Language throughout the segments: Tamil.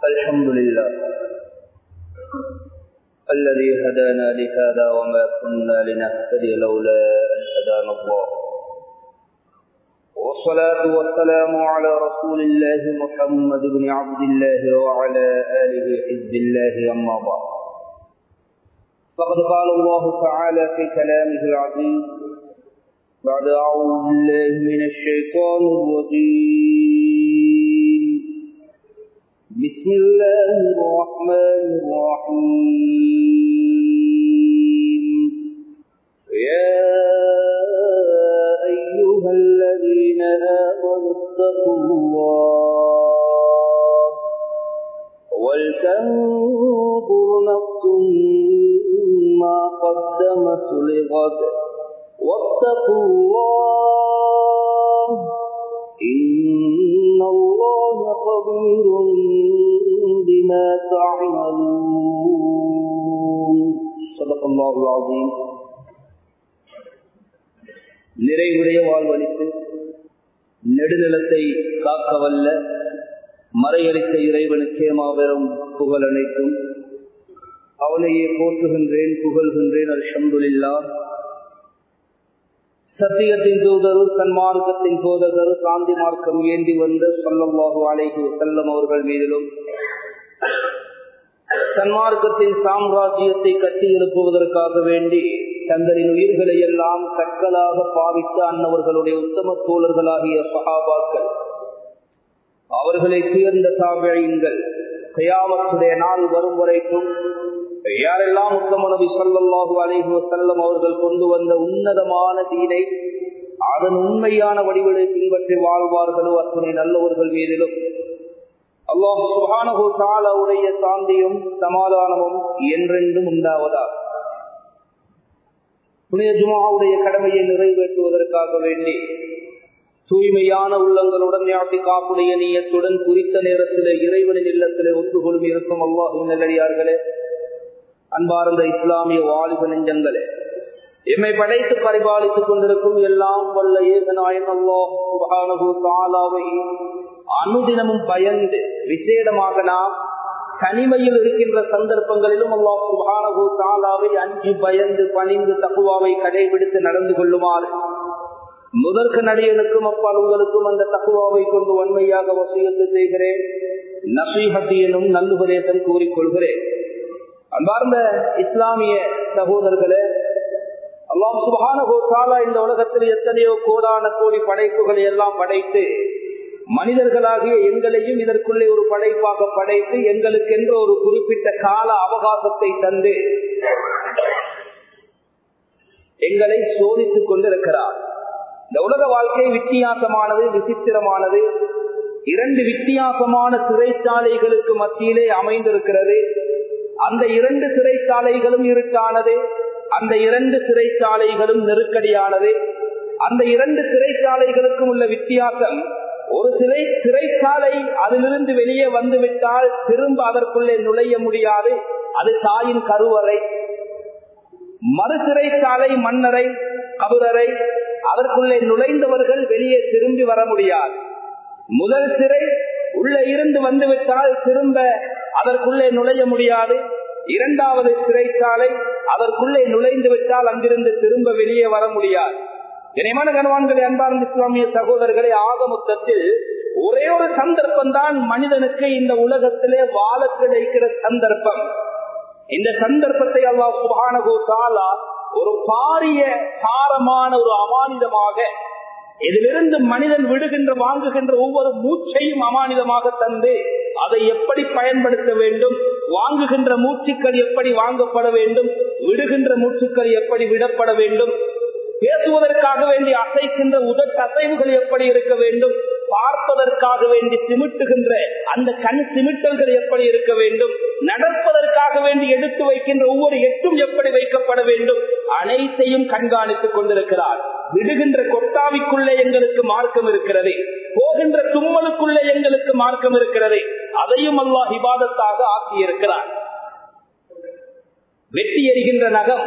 الحمد لله الذي هدانا لهذا وما كنا لنهتدي لولا أن هدانا الله، والصلاة والسلام على رسول الله محمد بن عبد الله وعلى آله حزب الله. أما بعد، فقد قال الله تعالى في كلامه العزيز بعد أعوذ بالله من الشيطان الرجيم: بسم الله الرحمن الرحيم. يا أيها الذين آمنوا اتقوا الله ولتنظر نفس ما قدمت لغد واتقوا الله إن الله خبير بما تعملون. صدق الله العظيم. நிறைவுடைய வாழ்வளித்து நெடுநிலத்தை காக்கவல்ல மறையளித்த இறைவனுக்கே மாபெரும் புகழ் அனைத்தும். அவனையே போற்றுகின்றேன், புகழ்கின்றேன். அல்ஹம்துலில்லாஹ். சத்தியத்தின் தூதரு, சன்மார்க்கத்தின் போதகரு, சாந்தி மார்க்கம் ஏந்தி வந்த ஸல்லல்லாஹு அலைஹி வஸல்லம் அவர்கள் மீதிலும், சன்மார்க்கத்தின் சாம்ராஜ்யத்தை கட்டி எழுப்புவதற்காக வேண்டி தங்களின் உயிர்களை எல்லாம் கற்களாக பாவித்த அன்னவர்களுடைய உத்தம தோழர்களாகிய சஹாபாக்கள், அவர்களை சேர்ந்த தாபிஈன்கள், கியாமத்துடைய நாள் வரும் வரைக்கும் யாரெல்லாம் உத்தம நபி ஸல்லல்லாஹு அலைஹி வஸல்லம் அவர்கள் கொண்டு வந்த உன்னதமான தீனை அதன் உண்மையான வடிவங்களை பின்பற்றி வாழ்வார்களோ அத்துணை நல்லவர்கள் மீதிலும் அல்லாஹ் சுப்ஹானஹு வ தஆலாவுடைய சாந்தியும் சமாதானமும் என்றென்றும் உண்டாவதாக. புனித ஜும்ஆவுடைய கடமையை நிறைவேற்றுவதற்காக வேண்டி தூய்மையான உள்ளங்களுடன் இஅ்திகாஃபுடைய நியத்துடன் குறித்த நேரத்திலே இறைவனின் இல்லத்திலே ஒன்று கொள்ளும் இருக்கும் அல்லாஹ்வின் நல்லடியார்களே, அன்பார்ந்த இஸ்லாமிய வாலிப நெஞ்சங்களே, எம்மை படைத்து பரிபாலித்துக் கொண்டிருக்கும் எல்லாம் வல்ல ஏகநாயன் அல்லாஹ் சுப்ஹானஹு வ தஆலாவை அனுதினமும் பயந்து, விசேடமாக நாம் தனிமையில் இருக்கின்ற சந்தர்ப்பங்களிலும் அல்லாஹ் சுப்ஹானஹு வ தஆலாவை அஞ்சி பயந்து பணிந்து தக்வாவை கடைபிடித்து நடந்து கொள்ளுமாறு முதற்கு நடிகனுக்கும் அப்பால் உங்களுக்கும் அந்த தக்வாவை கொண்டு வன்மையாக வசியத்து செய்கிறேன். நசீஹத் எனும் நல்லுபதேசம் கூறிக்கொள்கிறேன். அன்பார்ந்த இஸ்லாமிய சகோதரர்களே, அல்லாஹ் சுப்ஹானஹு வ தஆலா இந்த உலகத்தில் எத்தனையோ கோடான கோடி படைப்புகளை எல்லாம் படைத்து மனிதர்களாகிய எங்களையும் இதற்குள்ளே ஒரு படைப்பாக படைத்து எங்களுக்கென்ற ஒரு குறிப்பிட்ட கால அவகாசத்தை தந்து எங்களை சோதித்துக் கொண்டிருக்கிறார். இந்த உலக வாழ்க்கை வித்தியாசமானது, விசித்திரமானது. இரண்டு வித்தியாசமான சிறைச்சாலைகளுக்கு மத்தியிலே அமைந்திருக்கிறது. அந்த இரண்டு சிறைச்சாலைகளும் இருட்டானது, அந்த இரண்டு சிறைச்சாலைகளும் நெருக்கடியானது. அந்த இரண்டு சிறைச்சாலைகளுக்கும் உள்ள வித்தியாசம், ஒரு சிறைச்சாலை அதிலிருந்து வெளியே வந்துவிட்டால் திரும்ப அதற்குள்ளே நுழைய முடியாது, அது தாயின் கருவறை. மறு சிறைச்சாலை மண்ணறை, கபரறை, அதற்குள்ளே நுழைந்தவர்கள் வெளியே திரும்பி வர முடியாது. முதல் சிறை உள்ளே இருந்து வந்துவிட்டால் திரும்ப அதற்குள்ளே நுழைய முடியாது. இரண்டாவது சிறைச்சாலை அதற்குள்ளே நுழைந்து விட்டால் அங்கிருந்து திரும்ப வெளியே வர முடியாது. இணைமான கனவான்களை, அன்பார்ந்த இஸ்லாமிய சகோதரர்களை, ஆக மொத்தத்தில் ஒரே ஒரு சந்தர்ப்பம் தான் மனிதனுக்கு இந்த உலகத்திலே வாழ கிடைக்கிற சந்தர்ப்பம். இந்த சந்தர்ப்பத்தை அல்லாஹ் சுப்ஹானஹு வ தஆலா ஒரு பாரிய சாரமான ஒரு அமானிதமாக, இதிலிருந்து மனிதன் விடுகின்ற வாங்குகின்ற ஒவ்வொரு மூச்சையும் அமானிதமாக தந்து அதை எப்படி பயன்படுத்த வேண்டும், வாங்குகின்ற மூச்சுக்கள் எப்படி வாங்கப்பட வேண்டும், விடுகின்ற மூச்சுக்கள் எப்படி விடப்பட வேண்டும், பேசுவதற்காக வேண்டி அசைக்கின்ற உதட்டு அசைவுகள் எப்படி இருக்க வேண்டும், பார்ப்பதற்காக வேண்டி சிமிட்டுகின்ற அந்த கண் சிமிட்டல்கள் எப்படி இருக்க வேண்டும், நடப்பதற்காக வேண்டி எடுத்து வைக்கின்ற ஒவ்வொரு எட்டும் எப்படி வைக்கப்பட வேண்டும், அனைத்தையும் கண்காணித்துக் கொண்டிருக்கிறார். விடுகின்ற கொட்டாவிக்குள்ளே எங்களுக்கு மார்க்கம் இருக்கிறது, போகின்ற தும்மலுக்குள்ளே எங்களுக்கு மார்க்கம் இருக்கிறது. அதையும் அல்லாஹ் இபாதத்தாக ஆக்கியிருக்கிறார். வெட்டி எறிகின்ற நகம்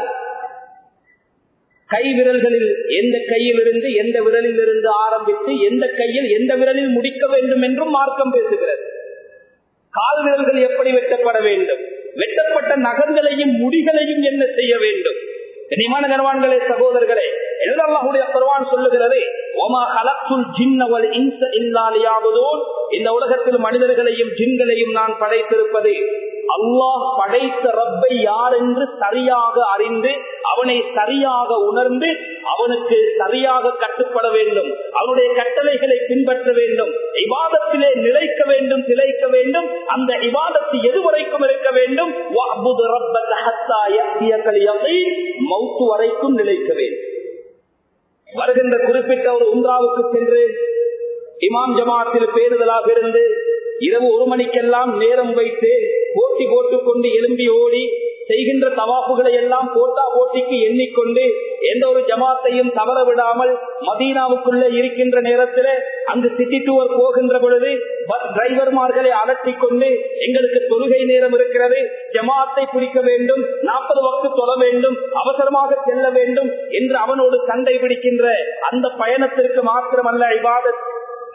கை விரல்களில் எந்த கையில் இருந்து எந்த விரலில் இருந்து ஆரம்பித்து எந்த கையில் எந்த விரலில் முடிக்க வேண்டும் என்றும் மார்க்கம் பேசுகிறது. கால் விரல்கள் எப்படி வெட்டப்பட வேண்டும், வெட்டப்பட்ட நகங்களையும் முடிகளையும் என்ன செய்ய வேண்டும். கனிமான கனவான்களே, சகோதரர்களே, அல்லாஹ்வுடைய குர்ஆன் சொல்லுகிறது, வமா கலக்துல் ஜின்ன வல் இன்ஸ இல்லா லியஅபுதூன். இந்த உலகத்தில் மனிதர்களையும் ஜின்களையும் நான் படைத்திருப்பது அல்லாஹ் படைத்த ரப்பை யார் என்று சரியாக அறிந்து அவனை சரியாக உணர்ந்து அவனுக்கு சரியாக கட்டுப்பட வேண்டும், அவனுடைய கட்டளைகளை பின்பற்ற வேண்டும், இபாதத்திலே நிலைக்க வேண்டும், திளைக்க வேண்டும். அந்த இபாதத்து எதுவரைக்கும் இருக்க வேண்டும், வஅபுது ரப்பக ஹத்தா யஅதியகல் யகீன், மௌத் வரைக்கும் நிலைக்க வேண்டும். வருகின்ற குறிப்பிட்ட ஒரு உம்ராவுக்கு சென்று இமாம் ஜமாத்தில் பேருதலாக இருந்து இரவு 1 மணிக்கெல்லாம் நேரம் வைத்து போட்டி போட்டுக்கொண்டு எழும்பி ஓடி செய்கின்ற தவாப்புகளை எல்லாம் போட்டிக்கு எண்ணிக்கொண்டு எந்த ஒரு ஜமாத்தையும் தவற விடாமல் மதீனாவுக்குள்ள இருக்கின்ற நேரத்தில் அங்கு சிட்டி டூர் போகின்ற பொழுது பஸ் டிரைவர்மார்களை அலட்டிக் கொண்டு எங்களுக்கு தொழுகை நேரம் இருக்கிறது, ஜமாத்தை பிடிக்க வேண்டும், 40 வக்து தொழ வேண்டும், அவசரமாக செல்ல வேண்டும் என்று அவனோடு சண்டை பிடிக்கின்ற அந்த பயணத்திற்கு மாத்திரமல்ல இபாதத்,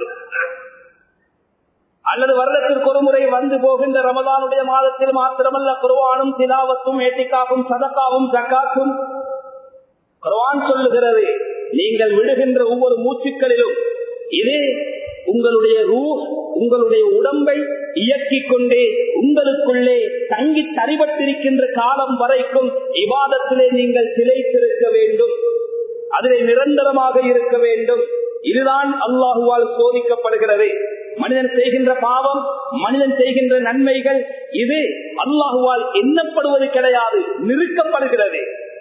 அல்லது வருடத்திற்கு ஒரு முறை வந்து போகின்ற ரமதானுடைய மாதத்தில் மாத்திரமல்ல குர்ஆனும் திலாவத்தும் ஏத்திகாவும் சதகாவும் ஜகாத்தும். குர்ஆன் சொல்லுகிறது, நீங்கள் விடுகின்ற ஒவ்வொரு மூச்சுக்களிலும் இது உங்களுடைய ரூஹ், உங்களுடைய உடம்பை இயக்கிக் கொண்டே உங்களுக்குள்ளே தங்கி தரிபட்டிருக்கின்ற காலம் வரைக்கும் இபாதத்திலே நீங்கள் திளைத்திருக்க வேண்டும், அதிலே நிரந்தரமாக இருக்க வேண்டும். இதுதான் அல்லாஹுவால் சோதிக்கப்படுகிறது. மனிதன் செய்கின்ற பாவம், மனிதன் செய்கின்ற நன்மைகள் இது அல்லாஹுவால் எண்ணப்படுவது கிடையாது, நிறுக்கப்படுகிறது.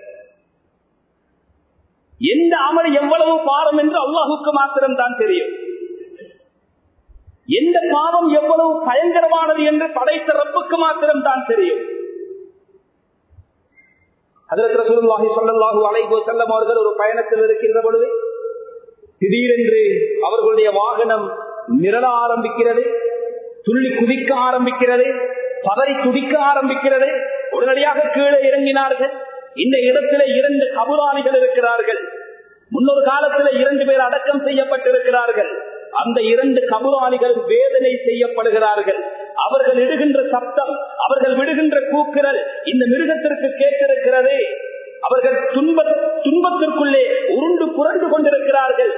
எந்த அமல் எவ்வளவு பாவம் என்று அல்லாஹுக்கு மாத்திரம் தான் தெரியும். எந்த பாவம் எவ்வளவு பயங்கரமானது என்று படைத்த ரப்புக்கு மாத்திரம் தான் தெரியும். ஹஜ்ரத் ரசூலுல்லாஹி ஸல்லல்லாஹு அலைஹி வஸல்லம் அவர்கள் ஒரு பயணத்தில் இருக்கின்ற பொழுது திடீரென்று அவர்களுடைய வாகனம் நிரள ஆரம்பிக்கிறது, துள்ளி குதிக்க ஆரம்பிக்கிறது, பதறி துடிக்க ஆரம்பிக்கிறது. உடனடியாக கீழே இறங்கினார்கள். இந்த இடத்துல 2 கபுராணிகள் இருக்கிறார்கள். முன்னொரு காலத்தில் 2 பேர் அடக்கம் செய்யப்பட்டிருக்கிறார்கள். அந்த 2 கபுராணிகள் வேதனை செய்யப்படுகிறார்கள். அவர்கள் இடுகின்ற சப்தம், அவர்கள் விடுகின்ற கூக்குரல் இந்த மிருகத்திற்கு கேட்டிருக்கிறது. அவர்கள் துன்பத்திற்குள்ளே உருண்டு புரண்டு கொண்டிருக்கிறார்கள்.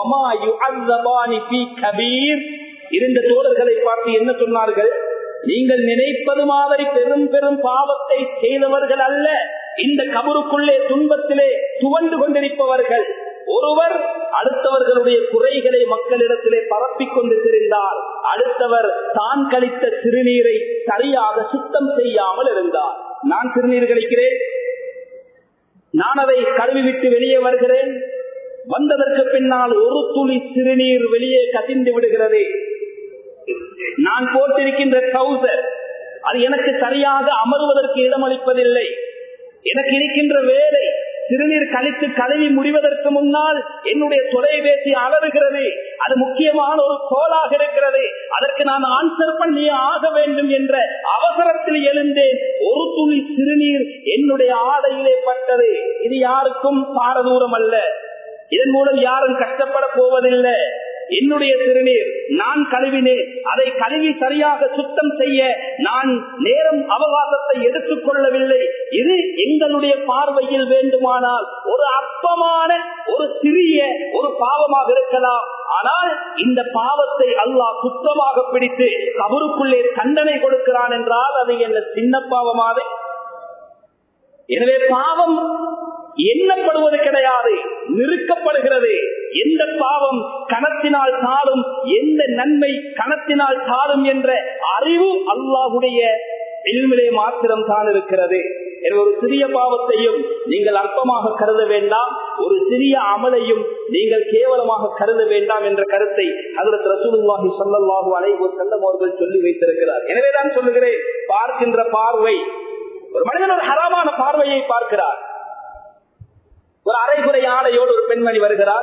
இருந்த தோழர்களை பார்த்து என்ன சொன்னார்கள், நீங்கள் நினைப்பது மாதிரி பெரும் பெரும் பாவத்தை செய்தவர்கள் அல்ல, இந்த கபருக்குள்ளே துன்பத்திலே துவண்டு கொண்டிருப்பவர்கள். ஒருவர் அடுத்தவர்களுடைய குறைகளை மக்களிடத்திலே பரப்பிக் கொண்டு திரிந்தார், அடுத்தவர் தான் கழித்த சிறுநீரை சரியாக சுத்தம் செய்யாமல் இருந்தார். நான் சிறுநீர் கழிக்கிறேன், நான் அதை கழுவிவிட்டு வெளியே வருகிறேன், வந்ததற்கு பின்னால் ஒரு துளி சிறுநீர் வெளியே கசிந்து விடுகிறது. நான் போட்டிருக்கின்ற ட்ரவுசர் அது எனக்கு சரியாக அமர்வதற்கு இடமளிப்பதில்லை. எனக்கு இருக்கின்ற வேலை சிறுநீர் கழித்து கழுவி முடிவதற்கு முன்னால் என்னுடைய தொலைபேசி அலறுகிறது. அது முக்கியமான ஒரு கோலாக இருக்கிறது, அதற்கு நான் ஆன்சர் பண்ணி ஆக வேண்டும் என்ற அவசரத்தில் எழுந்தேன். ஒரு துளி சிறுநீர் என்னுடைய ஆடையிலே பட்டது. இது யாருக்கும் பாரதூரம் அல்ல, இதன் மூலம் யாரும் கஷ்டப்பட போவதில்லை. என்னுடைய சிறுநீர் நான் கழுவினேன், அதை கழுவி சரியாக சுத்தம் செய்ய நான் நேரம் அவகாசத்தை எடுத்துக் கொள்ளவில்லை. இது எங்களுடைய பார்வையில் வேண்டுமானால் ஒரு அற்பமான ஒரு சிறிய ஒரு பாவமாக இருக்கலாம். ஆனால் இந்த பாவத்தை அல்லாஹ் சுத்தமாக பிடித்து கபருக்குள்ளே தண்டனை கொடுக்கிறான் என்றால் அது என்ன சின்ன பாவமாக? எனவே பாவம் எண்ணப்படுவது கிடையாது, நிறுக்கப்படுகிறது. எந்த பாவம் கணத்தினால் சாலும், எந்த நன்மை கணத்தினால் சாலும் என்ற அறிவு அல்லாஹ்வுடைய இல்மிலே மாத்திரம் தான் இருக்கிறது. எனவே ஒரு சிறிய பாவத்தையும் நீங்கள் அற்பமாக கருத வேண்டாம், ஒரு சிறிய அமலையும் நீங்கள் கேவலமாக கருத வேண்டாம் என்ற கருத்தை ஹஜ்ரத் ரசூலுல்லாஹி ஸல்லல்லாஹு அலைஹி வஸல்லம் அவர்கள் சொல்லி வைத்திருக்கிறார். எனவேதான் சொல்லுகிறேன், பார்க்கின்ற பார்வை, ஒரு மனிதன் ஒரு ஹராமான பார்வையை பார்க்கிறார். ஒரு அரைகுறை ஆடையோடு ஒரு பெண்மணி வருகிறார்.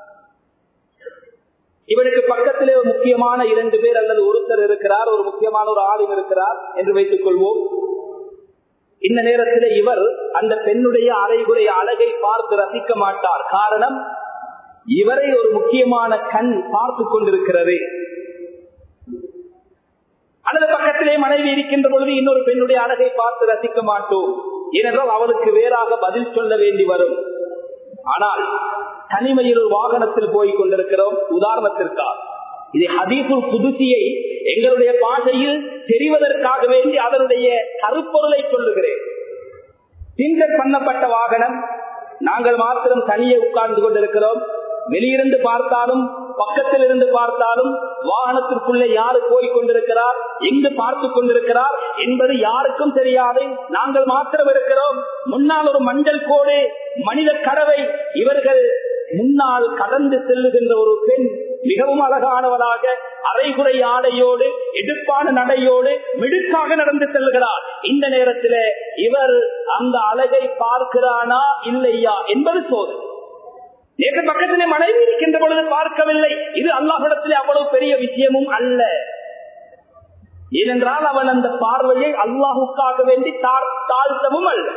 இவனுக்கு பக்கத்திலே ஒரு முக்கியமான 2 பேர் அல்லது ஒருத்தர் இருக்கிறார், ஒரு முக்கியமான ஒரு ஆளும் இருக்கிறார் என்று வைத்துக் கொள்வோம். இந்த நேரத்தில் இவர் அந்த பெண்ணுடைய அரைகுறை அழகை பார்த்து ரசிக்க மாட்டார். காரணம், இவரை ஒரு முக்கியமான கண் பார்த்து கொண்டிருக்கிறது. அல்லது பக்கத்திலே மனைவி இருக்கின்ற பொழுது இன்னொரு பெண்ணுடைய அழகை பார்த்து ரசிக்க மாட்டோம். ஏனென்றால் அவளுக்கு வேறாக பதில் சொல்ல வேண்டி வரும். ஆனால் தனிமையில் ஒரு வாகனத்தில் போய் கொண்டிருக்கிறோம். உதாரணத்திற்காக இது ஹதீஸுல் குதுசியை எங்களுடைய பாஷையில் தெரிவதற்காக வேண்டி அதனுடைய கருப்பொருளை சொல்லுகிறேன். டிங்கர் பண்ணப்பட்ட வாகனம், நாங்கள் மாத்திரம் தனியே உட்கார்ந்து கொண்டிருக்கிறோம். வெளியிருந்து பார்த்தாலும் பக்கத்தில் இருந்து பார்த்தாலும் வாகனத்திற்குள்ளே யாரு போய் கொண்டிருக்கிறார், எங்கு பார்த்து கொண்டிருக்கிறார் என்பது யாருக்கும் தெரியாது. நாங்கள் மாத்திரம் இருக்கிறோம். முன்னால் ஒரு மஞ்சள் கோடு மனித கடவை இவர்கள் முன்னால் கடந்து செல்லுகின்ற ஒரு பெண் மிகவும் அழகானவளாக அரைகுறை ஆடையோடு எடுப்பான நடையோடு மிடுக்காக நடந்து செல்கிறார். இந்த நேரத்தில் இவர் அந்த அழகை பார்க்கிறானா இல்லையா என்பது சோதனை. நேற்று பக்கத்திலே மனைவி இருக்கின்ற பொழுது பார்க்கவில்லை. இது அல்லாஹ்விடத்திலே அவ்வளவு பெரிய விஷயமும் அல்ல. ஏனென்றால் அவன் அந்த பார்வையை அல்லாஹுக்காக வேண்டி தாழ்த்தவும் அல்ல.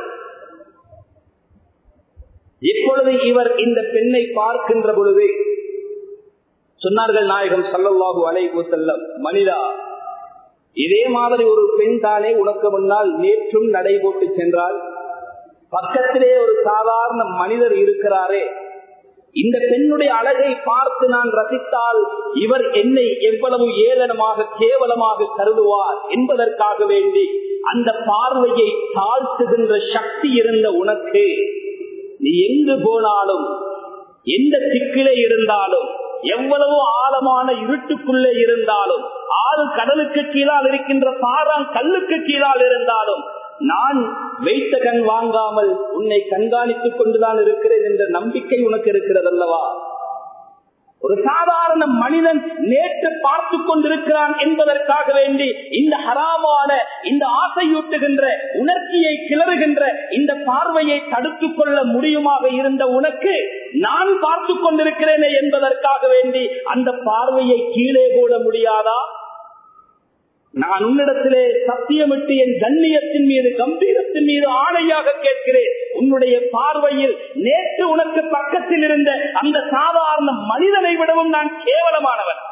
இப்பொழுது இவர் இந்த பெண்ணை பார்க்கின்ற பொழுது சொன்னார்கள் நாயகம் ஸல்லல்லாஹு அலைஹி வஸல்லம், மனிதா, இதே மாதிரி ஒரு பெண் தானே உனக்கு முன்னால் நேற்றும் நடை போட்டு சென்றால், பக்கத்திலே ஒரு சாதாரண மனிதர் இருக்கிறாரே, இந்த பெண்ணுடைய அழகை பார்த்து நான் ரசித்தால் இவர் என்னை எவ்வளவு ஏளனமாக கேவலமாக கருதுவார் என்பதற்காக வேண்டி அந்த பார்வையை தாழ்த்துகின்ற சக்தி இருந்த உனக்கு, நீ எங்கு போனாலும் எந்த சிக்கிலே இருந்தாலும் எவ்வளவு ஆழமான இருட்டுக்குள்ளே இருந்தாலும் ஆறு கடலுக்கு கீழால் இருக்கின்ற பாறாங் கல்லுக்கு கீழால் இருந்தாலும் நான் வைத்த கண் வாங்காமல் உன்னை கண்காணித்துக் கொண்டுதான் இருக்கிறேன் என்ற நம்பிக்கை உனக்கு இருக்கிறது அல்லவா? ஒரு சாதாரண மனிதன் நேற்று பார்த்து கொண்டிருக்கிறான் என்பதற்காக வேண்டி இந்த ஹராமான, இந்த ஆசையூட்டுகின்ற, உணர்ச்சியை கிளறுகின்ற இந்த பார்வையை தடுத்துக் கொள்ள முடியுமாக இருந்த உனக்கு நான் பார்த்து கொண்டிருக்கிறேனே என்பதற்காக வேண்டி அந்த பார்வையை கீழே போட முடியாதா? நான் உன்னிடத்திலே சத்தியமிட்டு என் கண்ணியத்தின் மீது, கம்பீரத்தின் மீது ஆணையாக கேட்கிறேன், உன்னுடைய பார்வையில் நேற்று உனக்கு பக்கத்தில் இருந்த அந்த சாதாரண மனிதனை விடவும் நான் கேவலமானவன்.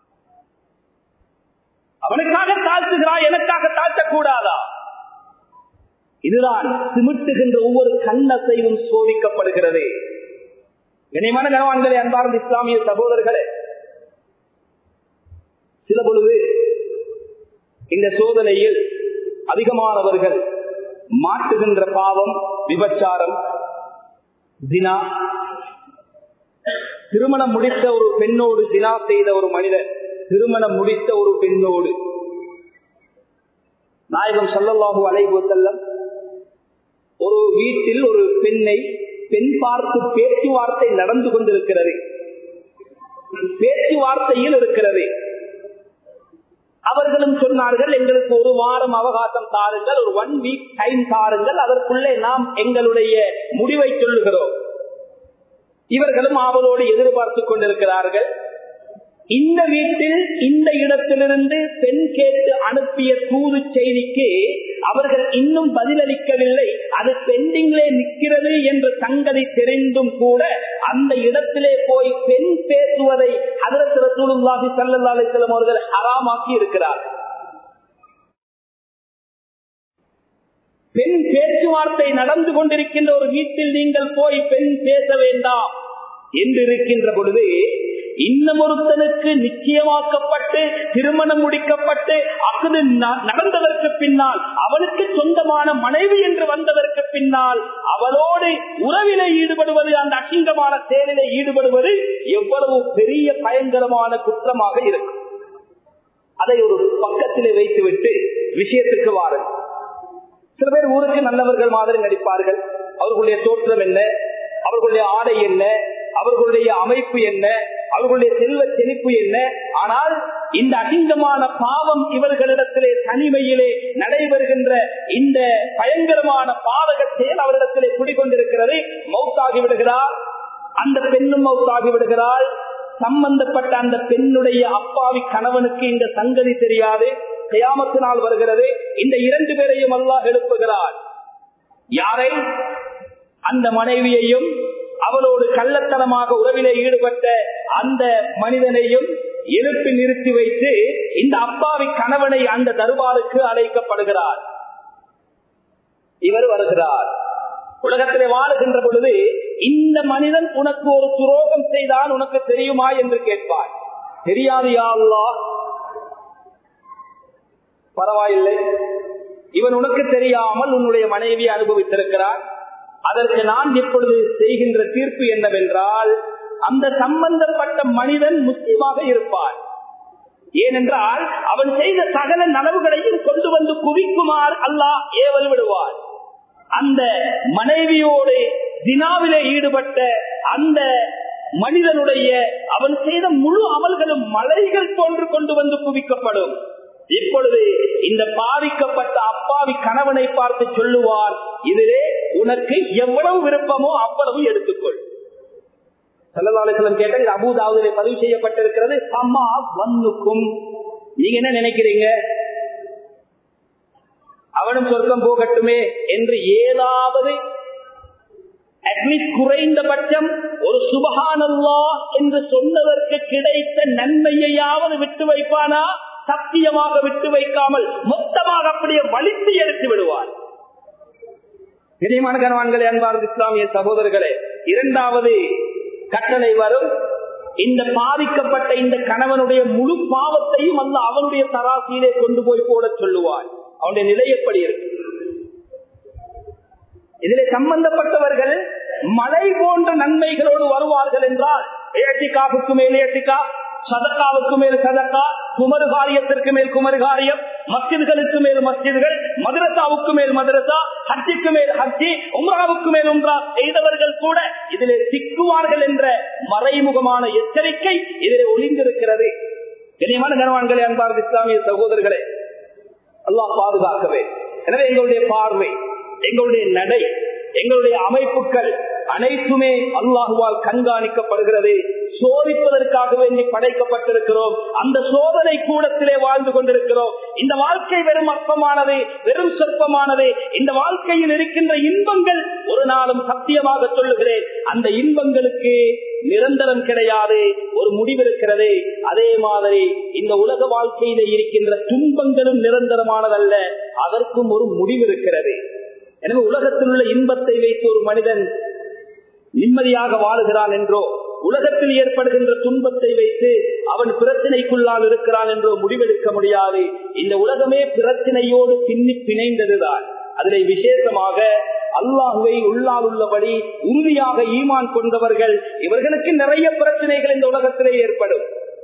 அவனுக்காக தாழ்த்துகிறாய், எனக்காக தாழ்த்தக்கூடாதா? இதுதான் சிமிட்டுகின்ற ஒவ்வொரு கண்ணசைவும் சோதிக்கப்படுகிறது. கண்ணியமான கனவான்களே, அன்பார்ந்த இஸ்லாமிய சகோதரர்களே, சில பொழுது இந்த சோதனையில் அதிகமானவர்கள் மாட்டுகின்ற பாவம் விபச்சாரம், ஜினா. திருமணம் முடித்த ஒரு பெண்ணோடு ஜினா செய்த ஒரு மனிதன், திருமணம் முடித்த ஒரு பெண்ணோடு நாயகம் ஸல்லல்லாஹு அலைஹி வஸல்லம் ஒரு வீட்டில் ஒரு பெண் பார்த்து பேச்சுவார்த்தை நடந்து கொண்டிருக்கிறது. பேச்சுவார்த்தையில் இருக்கிறது. அவர்களும் சொன்னார்கள், எங்களுக்கு ஒரு வாரம் அவகாசம் தாருங்கள், ஒரு 1 வீக் டைம் தாருங்கள், அதற்குள்ளே நாம் எங்களுடைய முடிவை சொல்லுகிறோம். இவர்களும் அவளோடு எதிர்பார்த்துக் கொண்டிருக்கிறார்கள். இந்த வீட்டில் இந்த இடத்திலிருந்து பெண் கேட்டு அனுப்பிய தூது செய்திக்கு அவர்கள் இன்னும் பதிலளிக்கவில்லை. அது பெண்டிங்லே நிற்கிறது என்ற சங்கதி தெரிந்தும் கூட அந்த இடத்திலே போய் பெண் பேசுவதை ஹஜ்ரத் ரசூலுல்லாஹி ஸல்லல்லாஹு அலைஹி வஸல்லம் அவர்கள் ஹராமாக்கி இருக்கிறார்கள். பெண் பேச்சுவார்த்தை நடந்து கொண்டிருக்கின்ற ஒரு வீட்டில் நீங்கள் போய் பெண் பேச வேண்டாம் என்று இருக்கின்ற பொழுது, இன்னும் ஒருத்தனுக்கு நிச்சயமாக்கப்பட்டு திருமணம் முடிக்கப்பட்டு அக்குது நடந்ததற்கு பின்னால், அவனுக்கு சொந்தமான மனைவி என்று வந்ததற்கு பின்னால் அவளோடு உறவிலே ஈடுபடுவது, அந்த அசிங்கமான செயலிலே ஈடுபடுவது எவ்வளவு பெரிய பயங்கரமான குற்றமாக இருக்கும். அதை ஒரு பக்கத்திலே வைத்துவிட்டு விஷயத்துக்கு வாருங்கள். சில பேர் ஊருக்கு நல்லவர்கள் மாதிரி நடிப்பார்கள். அவர்களுடைய தோற்றம் என்ன, அவர்களுடைய ஆடை என்ன, அவர்களுடைய அமைப்பு என்ன, அவர்களுடைய செல்வ செழிப்பு என்ன. ஆனால் இந்த அசிங்கமான பாவம் இவர்களிடத்திலே தனிமையிலே நடைபெறுகின்ற இந்த பயங்கரமான பாவக செயல் அவரிடத்திலே குடிக்கொண்டிருக்கிறது. மௌத்தாகி விடுகிறார், அந்த பெண்ணும் மௌத்தாகி விடுகிறாள். சம்பந்தப்பட்ட அந்த பெண்ணுடைய அப்பாவி கணவனுக்கு இந்த சங்கதி தெரியாது. கியாமத்து நாள் வருகிறது. இந்த 2 பேரையும் அல்லாஹ் எழுப்புகிறார். யாரை? அந்த மனைவியையும் அவளோடு கள்ளத்தனமாக உறவிலே ஈடுபட்ட அந்த மனிதனையும் எழுப்பி நிறுத்தி வைத்து இந்த அப்பாவி கணவனை அந்த தர்பாருக்கு அழைக்கப்படுகிறார். இவர் வருகிறார். உலகத்திலே வாழுகின்ற பொழுது இந்த மனிதன் உனக்கு ஒரு துரோகம் செய்தான் உனக்கு தெரியுமா என்று கேட்பார். தெரியாது யா அல்லாஹ். பரவாயில்லை, இவன் உனக்கு தெரியாமல் உன்னுடைய மனைவியை அனுபவித்திருக்கிறான். அதற்கு நான் இப்பொழுது செய்கின்ற தீர்ப்பு என்னவென்றால், அந்த சம்பந்தப்பட்ட மனிதன் முஸ்லிமாக இருப்பான். ஏனென்றால் அவன் செய்த சகல நனவுகளையும் கொண்டு வந்து குவிக்குமாறு அல்லாஹ் ஏவல் விடுவார். அந்த மனைவியோடு தினாவிலே ஈடுபட்ட அந்த மனிதனுடைய அவன் செய்த முழு அமல்களும் மலைகள் போன்று கொண்டு வந்து குவிக்கப்படும். இப்பொழுது இந்த பாதிக்கப்பட்ட அப்பாவி கணவனை பார்த்து சொல்லுவார், இதிலே உனக்கு எவ்வளவு விருப்பமோ அவ்வளவு எடுத்துக்கொள். ஸல்லல்லாஹு அலைஹி வஸல்லம் கேட்ட, இது அபூதாவுதிலே பதிவு செய்யப்பட்டிருக்கிறது. சமா வன்னுக்கும், நீங்க என்ன நினைக்கிறீங்க, அவனும் சொர்க்கம் போகட்டுமே என்று ஏதாவது அட்லீஸ்ட் குறைந்தபட்சம் ஒரு சுப்ஹானல்லாஹ் என்று சொன்னதற்கு கிடைத்த நன்மையையாவது விட்டு வைப்பானா? சத்தியமாக விட்டு வைக்காமல் மொத்தமாக அப்படியே வலித்து எடுத்து விடுவார். கண்ணியமான கணவான்களே, அன்பார்ந்த இஸ்லாமிய சகோதரர்களே, இரண்டாவது கட்டளை வரும். இந்த பாதிக்கப்பட்ட இந்த கணவனுடைய முழு பாவத்தையும் அல்ல அவனுடைய தராசியிலே கொண்டு போய் போட சொல்லுவார். அவனுடைய நிலை எப்படி இருக்கு? இதிலே சம்பந்தப்பட்டவர்கள் மலை போன்ற நன்மைகளோடு வருவார்கள் என்றால், ஏத்திகாவுக்கு மேல் ஏத்திகா, சதக்காவுக்கு மேல் சதக்கா, குமரு காரியத்திற்கு மேல் குமரு காரியம், மஸ்ஜிதுகளுக்கு மேல் மஸ்ஜிதுகள், மதரசாவுக்கு மேல் மதரசா, ஹஜ்ஜுக்கு மேல் ஹஜ்ஜி, உம்ராவுக்கு மேல் உம்ரா செய்தவர்கள் கூட இதிலே சிக்குவார்கள் என்ற மறைமுகமான எச்சரிக்கை இதிலே ஒளிந்திருக்கிறது. கண்ணியமான கனவான்களே, அன்பார்ந்த இஸ்லாமிய சகோதரர்களே, அல்லாஹ் பாதுகாக்கவே. எனவே எங்களுடைய பார்வை, எங்களுடைய நடை, எங்களுடைய அமைப்புகள் அனைத்துமே அல்லாஹுவால் கண்காணிக்கப்படுகிறது. சோதிப்பதற்காக வேண்டி படைக்கப்பட்டிருக்கிறோம். அந்த சோதனை கூடத்திலே வாழ்ந்து கொண்டிருக்கிறோம். இந்த வாழ்க்கை வெறும் அற்பமானது, வெறும் சொற்பமானது. இந்த வாழ்க்கையில் இருக்கின்ற இன்பங்கள் ஒரு நாளும் சத்தியமாக சொல்லுகிறேன், அந்த இன்பங்களுக்கு நிரந்தரம் கிடையாது, ஒரு முடிவிருக்கிறது. அதே மாதிரி இந்த உலக வாழ்க்கையிலே இருக்கின்ற துன்பங்களும் நிரந்தரமானதல்ல, அதற்கும் ஒரு முடிவிருக்கிறது. எனவே உலகத்தில் உள்ள இன்பத்தை வைத்து ஒரு மனிதன் நிம்மதியாக வாழுகிறான் என்றோ, உலகத்தில் ஏற்படுகின்ற துன்பத்தை வைத்து அவன் பிரச்சனைக்குள்ளால் இருக்கிறான் என்றோ முடிவெடுக்க முடியாது. இந்த உலகமே பிரச்சனையோடு பின்னி பிணைந்ததுதான். அதிலே விசேஷமாக அல்லாஹுவை உள்ளால் உள்ளபடி உறுதியாக ஈமான் கொண்டவர்கள், இவர்களுக்கு நிறைய பிரச்சனைகள் இந்த உலகத்திலே ஏற்படும்.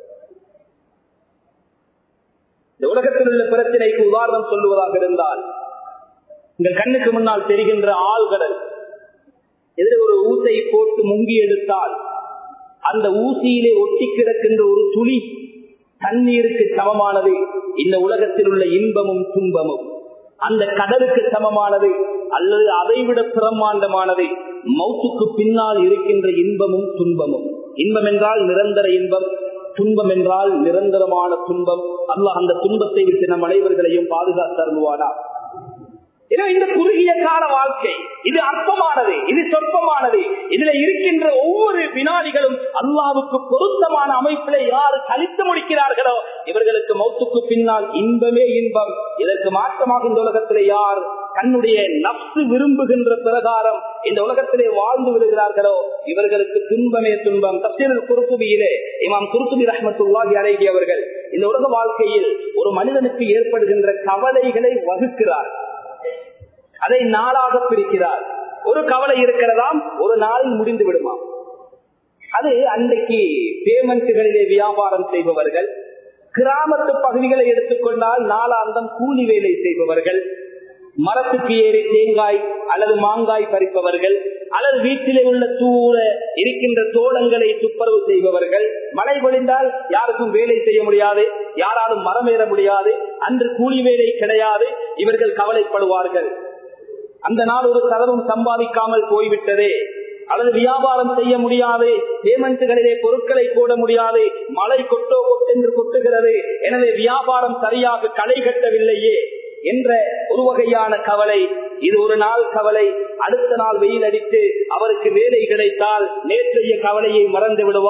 இந்த உலகத்தில் உள்ள பிரச்சனைக்கு உதாரணம் சொல்லுவதாக இருந்தால், உங்கள் கண்ணுக்கு முன்னால் தெரிகின்ற ஆழ்கடல், எதிரே ஒரு ஊசை போட்டு முங்கி எடுத்தால் அந்த ஊசியிலே ஒட்டி கிடக்கின்ற ஒரு துளி தண்ணீருக்கு சமமானது இந்த உலகத்தில் உள்ள இன்பமும் துன்பமும். அந்த கடலுக்கு சமமானது அல்லது அதைவிட பிரம்மாண்டமானது மௌத்துக்கு பின்னால் இருக்கின்ற இன்பமும் துன்பமும். இன்பம் என்றால் நிரந்தர இன்பம், துன்பம் என்றால் நிரந்தரமான துன்பம். அல்லாஹ் அந்த துன்பத்தை விட்டு நம் அனைவர்களையும் பாதுகாத்தருள்வானா. எனவே இந்த குறுகிய கால வாழ்க்கை இது அற்பமானது, இது சொற்பமானது. இதுல இருக்கின்ற ஒவ்வொரு வினாடிகளும் அல்லாஹ்வுக்கு பொருத்தமான அமைப்பிலே யார் கழித்து முடிக்கிறார்களோ இவர்களுக்கு மௌத்துக்கு பின்னால் இன்பமே இன்பம். இதற்கு மாற்றமாக இந்த உலகத்திலே யார் தன்னுடைய நப்சு விரும்புகின்ற பிரகாரம் இந்த உலகத்திலே வாழ்ந்து விடுகிறார்களோ இவர்களுக்கு துன்பமே துன்பம். தஃசீருல் குர்துபியிலே இமாம் குர்துபி ரஹ்மத்துல்லாஹி அலைஹி அவர்கள் இந்த உலக வாழ்க்கையில் ஒரு மனிதனுக்கு ஏற்படுகின்ற கவலைகளை வகுக்கிறார். அதை நாளாக பிரிக்கிறார். ஒரு கவலை இருக்கிறதாம், ஒரு நாளில் முடிந்து விடுமா. அது அன்றைக்கு பேமெண்ட்களிலே வியாபாரம் செய்பவர்கள், கிராமத்து பகுதிகளை எடுத்துக்கொண்டால் நாளாந்தம் கூலி வேலை செய்பவர்கள், மரத்துக்கு ஏறி தேங்காய் அல்லது மாங்காய் பறிப்பவர்கள், அல்லது வீட்டிலே உள்ள தூர இருக்கின்ற தோட்டங்களை துப்புரவு செய்பவர்கள். மழை பொழிந்தால் யாருக்கும் வேலை செய்ய முடியாது, யாராலும் மரம் ஏற முடியாது, அன்று கூலி வேலை கிடையாது. இவர்கள் கவலைப்படுவார்கள், அந்த நாள் ஒரு சதவும் சம்பாதிக்காமல் போய்விட்டதே, அல்லது வியாபாரம் செய்ய முடியாது, பேமெண்ட்களிலே பொருட்களை போட முடியாது, மழை கொட்டோ கொட்டென்று கொட்டுகிறது, எனவே வியாபாரம் சரியாக களை கட்டவில்லையே என்ற ஒரு வகையான கவலை. இது ஒரு நாள் கவலை. அடுத்த நாள் வெயில் அடித்து அவருக்கு வேலை கிடைத்தால் நேற்றைய கவலையை மறந்து விடுவார்.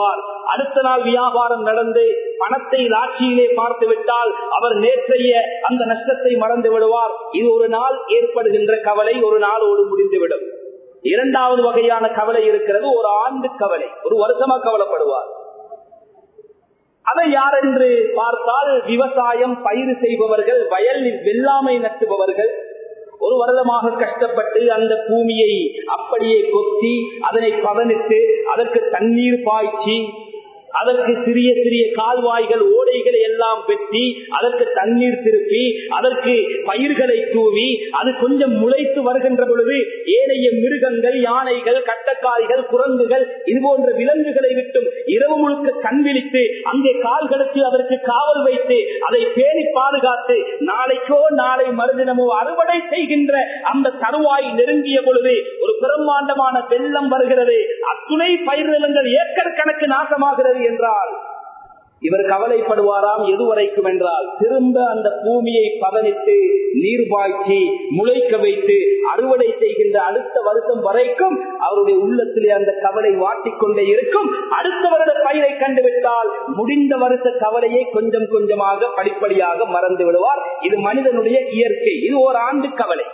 அடுத்த நாள் வியாபாரம் நடந்து பணத்தை லாட்சியிலே பார்த்து விட்டால் அவர் நேற்றைய அந்த நஷ்டத்தை மறந்து விடுவார். இது ஒரு நாள் ஏற்படுகின்ற கவலை, ஒரு நாளோடு முடிந்துவிடும். இரண்டாவது வகையான கவலை இருக்கிறது, ஒரு ஆண்டு கவலை, ஒரு வருஷமா கவலைப்படுவார். அதை யார் என்று பார்த்தால் விவசாயம் பயிர் செய்பவர்கள், வயலில் வெள்ளாமை நட்டுபவர்கள், ஒரு வருடமாக கஷ்டப்பட்டு அந்த பூமியை அப்படியே கொத்தி அதனை பதனிட்டு அதற்கு தண்ணீர் பாய்ச்சி அதற்கு சிறிய சிறிய கால்வாய்கள் ஓடைகளை எல்லாம் வெட்டி அதற்கு தண்ணீர் திருப்பி அதற்கு பயிர்களை தூவி அது கொஞ்சம் முளைத்து வருகின்ற பொழுது ஏனைய மிருகங்கள், யானைகள், கட்டக்காரிகள், குரங்குகள் இது போன்ற விலங்குகளை விட்டும் இரவு முழுக்க கண் விழித்து அங்கே கால்களுக்கு அதற்கு காவல் வைத்து அதை பேணி பாதுகாத்து நாளைக்கோ நாளை மறுதினமோ அறுவடை செய்கின்ற அந்த தருவாய் நெருங்கிய பொழுது ஒரு பிரம்மாண்டமான வெள்ளம் வருகிறது. அத்துணை பயிர் நிலங்கள் ஏக்கர் கணக்கு நாசமாகிறது என்றால் இவர் கவலைப்படுவாராம். எதுவரைக்கும் என்றால் திரும்ப அந்த பூமியை பதனிட்டு நீர் பாய்ச்சி முளைக்க வைத்து அறுவடை செய்கின்ற அடுத்த வருஷம் வரைக்கும் அவருடைய உள்ளத்திலே அந்த கவலை வாட்டிக்கொண்டே இருக்கும். அடுத்த வருட பயிரை கண்டுவிட்டால் முடிந்த வருஷ கவலையை கொஞ்சம் கொஞ்சமாக படிப்படியாக மறந்து விடுவார். இது மனிதனுடைய இயற்கை. இது ஒரு ஆண்டு கவலை.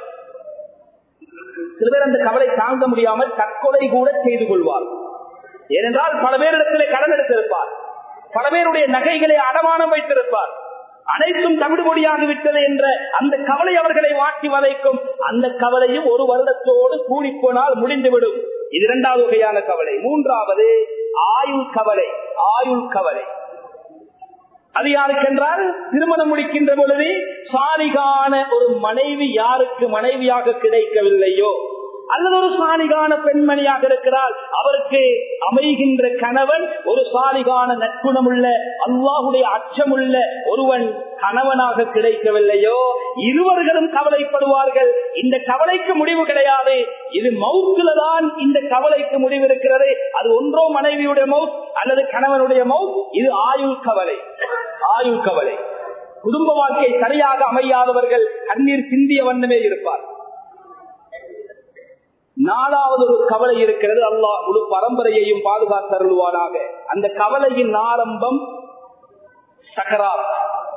சில பேர் அந்த கவலை தாங்க முடியாமல் தற்கொலை கூட செய்து கொள்வார். ஏனென்றால் பல பேரிடத்திலே கடன் எடுத்திருப்பார், பல பேருடைய நகைகளை அடமானம் வைத்திருப்பார். அனைத்தும் தமிழ்மொழியாக விட்டது என்ற அந்த கவலை அவர்களை வாட்டி வதைக்கும். அந்த கவலையும் ஒரு வருடத்தோடு கூடி போனால் முடிந்துவிடும். இது இரண்டாவது வகையான கவலை. மூன்றாவது ஆயுள் கவலை. ஆயுள் கவலை அது யாருக்கென்றால் திருமணம் முடிக்கின்ற பொழுது சாலிகான ஒரு மனைவி யாருக்கு மனைவியாக கிடைக்கவில்லையோ அல்லது ஒரு சாலிகான பெண்மணியாக இருக்கிறார், அவருக்கு அமைகின்ற கணவன் ஒரு சாலிகான நற்குணமுள்ள அல்லாஹுடைய அச்சமுள்ள ஒருவன் கணவனாக கிடைக்கவில்லையோ இருவர்களும் கவலைப்படுவார்கள். இந்த கவலைக்கு முடிவு கிடையாது. இது மௌத்துலதான் இந்த கவலைக்கு முடிவு இருக்கிறது. அது ஒன்றோ மனைவியுடைய மௌத் அல்லது கணவனுடைய மௌத். இது ஆயுள் கவலை. ஆயுள் கவலை. குடும்ப வாழ்க்கை சரியாக அமையாதவர்கள் கண்ணீர் சிந்திய வண்ணமே இருப்பார். நாலாவது ஒரு கவலை இருக்கிறது. அல்லாஹ் முழு பரம்பரையையும் பாதுகாத்தருள்வானாக. அந்த கவலையின் ஆரம்பம் சக்கராத்.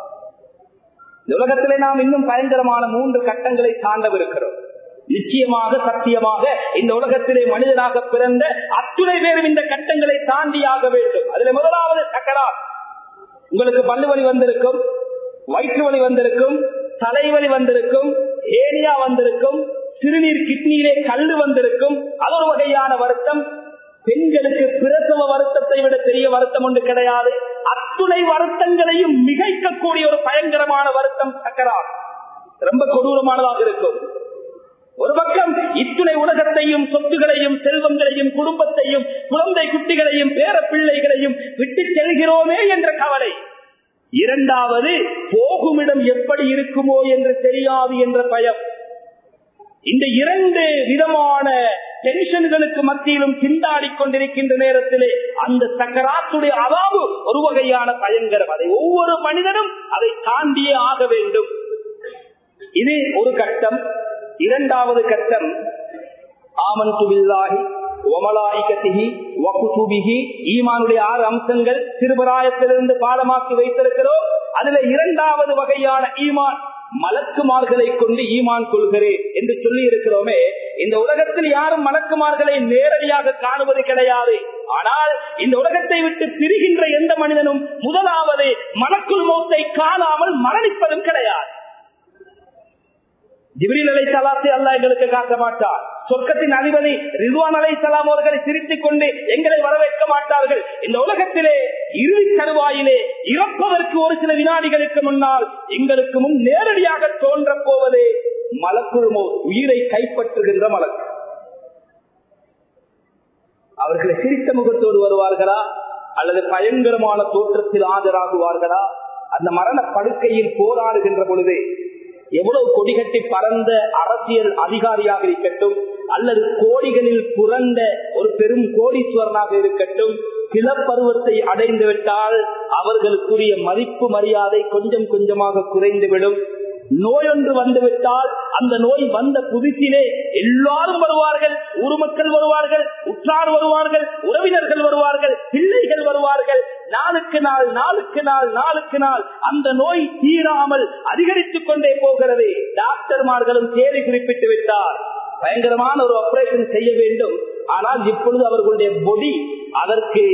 இந்த உலகத்திலே நாம் இன்னும் பயங்கரமான 3 கட்டங்களை தாண்டவிருக்கிறோம். நிச்சயமாக சத்தியமாக இந்த உலகத்திலே மனிதனாக பிறந்த அத்துணை பேரும் இந்த கட்டங்களை தாண்டியாக வேண்டும். அதுல முதலாவது சக்கராத். உங்களுக்கு பல்லு வலி வந்திருக்கும், வயிற்று வலி வந்திருக்கும், தலைவலி வந்திருக்கும், ஏனியா வந்திருக்கும், சிறுநீர் கிட்னியிலே கல்லு வந்திருக்கும். அது ஒரு வகையான வருத்தம். பெண்களுக்கு பிரசவ வருத்தத்தை விட பெரிய வருத்தம் ஒன்று கிடையாது. அத்துணை வருத்தங்களையும் மிகைக்கக்கூடிய ஒரு பயங்கரமான வருத்தம் சக்கராத். ரொம்ப கொடூரமானதாக இருக்கும். ஒரு பக்கம் இத்துணை உலகத்தையும் சொத்துகளையும் செல்வங்களையும் குடும்பத்தையும் குழந்தை குட்டிகளையும் பேர பிள்ளைகளையும் விட்டு செல்கிறோமே என்ற கவலை. இரண்டாவது போகுமிடம் எப்படி இருக்குமோ என்று தெரியாது என்ற பயம். இந்த 2 விதமான டென்ஷன்களுக்கு மத்தியிலும் திண்டாடி கொண்டிருக்கின்ற நேரத்திலே அந்த சக்கராத்துடைய அவாபு ஒரு வகையான பயங்கரம். அதை ஒவ்வொரு மனிதனும் அதை தாண்டியே ஆக வேண்டும். இது ஒரு கட்டம். இரண்டாவது கட்டம் ஆமன்து பில்லாஹி வ மலாயிகத்திஹி வ குதுபிஹி. ஈமானுடைய 6 அம்சங்கள் சிறுபராயத்திலிருந்து பாடமாக்கி வைத்திருக்கிறோம். அதுல இரண்டாவது வகையான ஈமான் மலக்குமார்களை கொண்டு ஈமான் கொள்கிறேன் என்று சொல்லி இருக்கிறோமே. இந்த உலகத்தில் யாரும் மலக்குமார்களை நேரடியாக காணுவது கிடையாது. ஆனால் இந்த உலகத்தை விட்டு பிரிகின்ற எந்த மனிதனும் முதலாவது மலக்குல் மௌத்தை காணாமல் மரணிப்பதும் கிடையாது. ஜிப்ரீல் அலைஹிஸ்ஸலாத்தை அல்லாஹ் எங்களுக்கு காட்ட மாட்டார். சொர்க்கத்தின் அதிபதி ரிதுவான் அலைஹிஸ்ஸலாம் அவர்களை சிரித்துக் கொண்டு எங்களை வரவேற்க மாட்டார்கள். இந்த உலகத்திலே இறுதி தருவாயிலே இறப்பதற்கு ஒரு சில வினாடிகளுக்கு முன்னால் எங்களுக்கு முன் நேரடியாக தோன்ற போவதே மலக்குல் மௌத், உயிரை கைப்பற்றுகின்ற மலக்கு. அவர்களை சிரித்த முகத்தோடு வருவார்களா அல்லது பயங்கரமான தோற்றத்தில் ஆஜராகுவார்களா? அந்த மரண படுக்கையில் போராடுகின்ற பொழுது எவ்வளவு கொடிகட்டி பறந்த அரசியல் அதிகாரியாக இருக்கட்டும் அல்லது கோடிகளில் புரண்ட ஒரு பெரும் கோடீஸ்வரனாக இருக்கட்டும், சில பருவத்தை அடைந்து விட்டால் அவர்களுக்குரிய மதிப்பு மரியாதை கொஞ்சம் கொஞ்சமாக குறைந்துவிடும். நோய் ஒன்று வந்துவிட்டால் அந்த நோய் வந்த புதுசிலே எல்லாரும் வருவார்கள், ஊர் மக்கள் வருவார்கள், உற்றார் வருவார்கள், உறவினர்கள் வருவார்கள், பிள்ளைகள் வருவார்கள். நாளுக்கு நாள் நாளுக்கு நாள் நாளுக்கு நாள் அந்த நோய் தீராமல் அதிகரித்துக் கொண்டே போகிறது. டாக்டர்மார்களும் தேதி குறிப்பிட்டு விட்டார், பயங்கரமான ஒரு ஆபரேஷன் செய்ய வேண்டும். ஆனால் இப்பொழுது அவர்களுடைய பொடி அதற்கு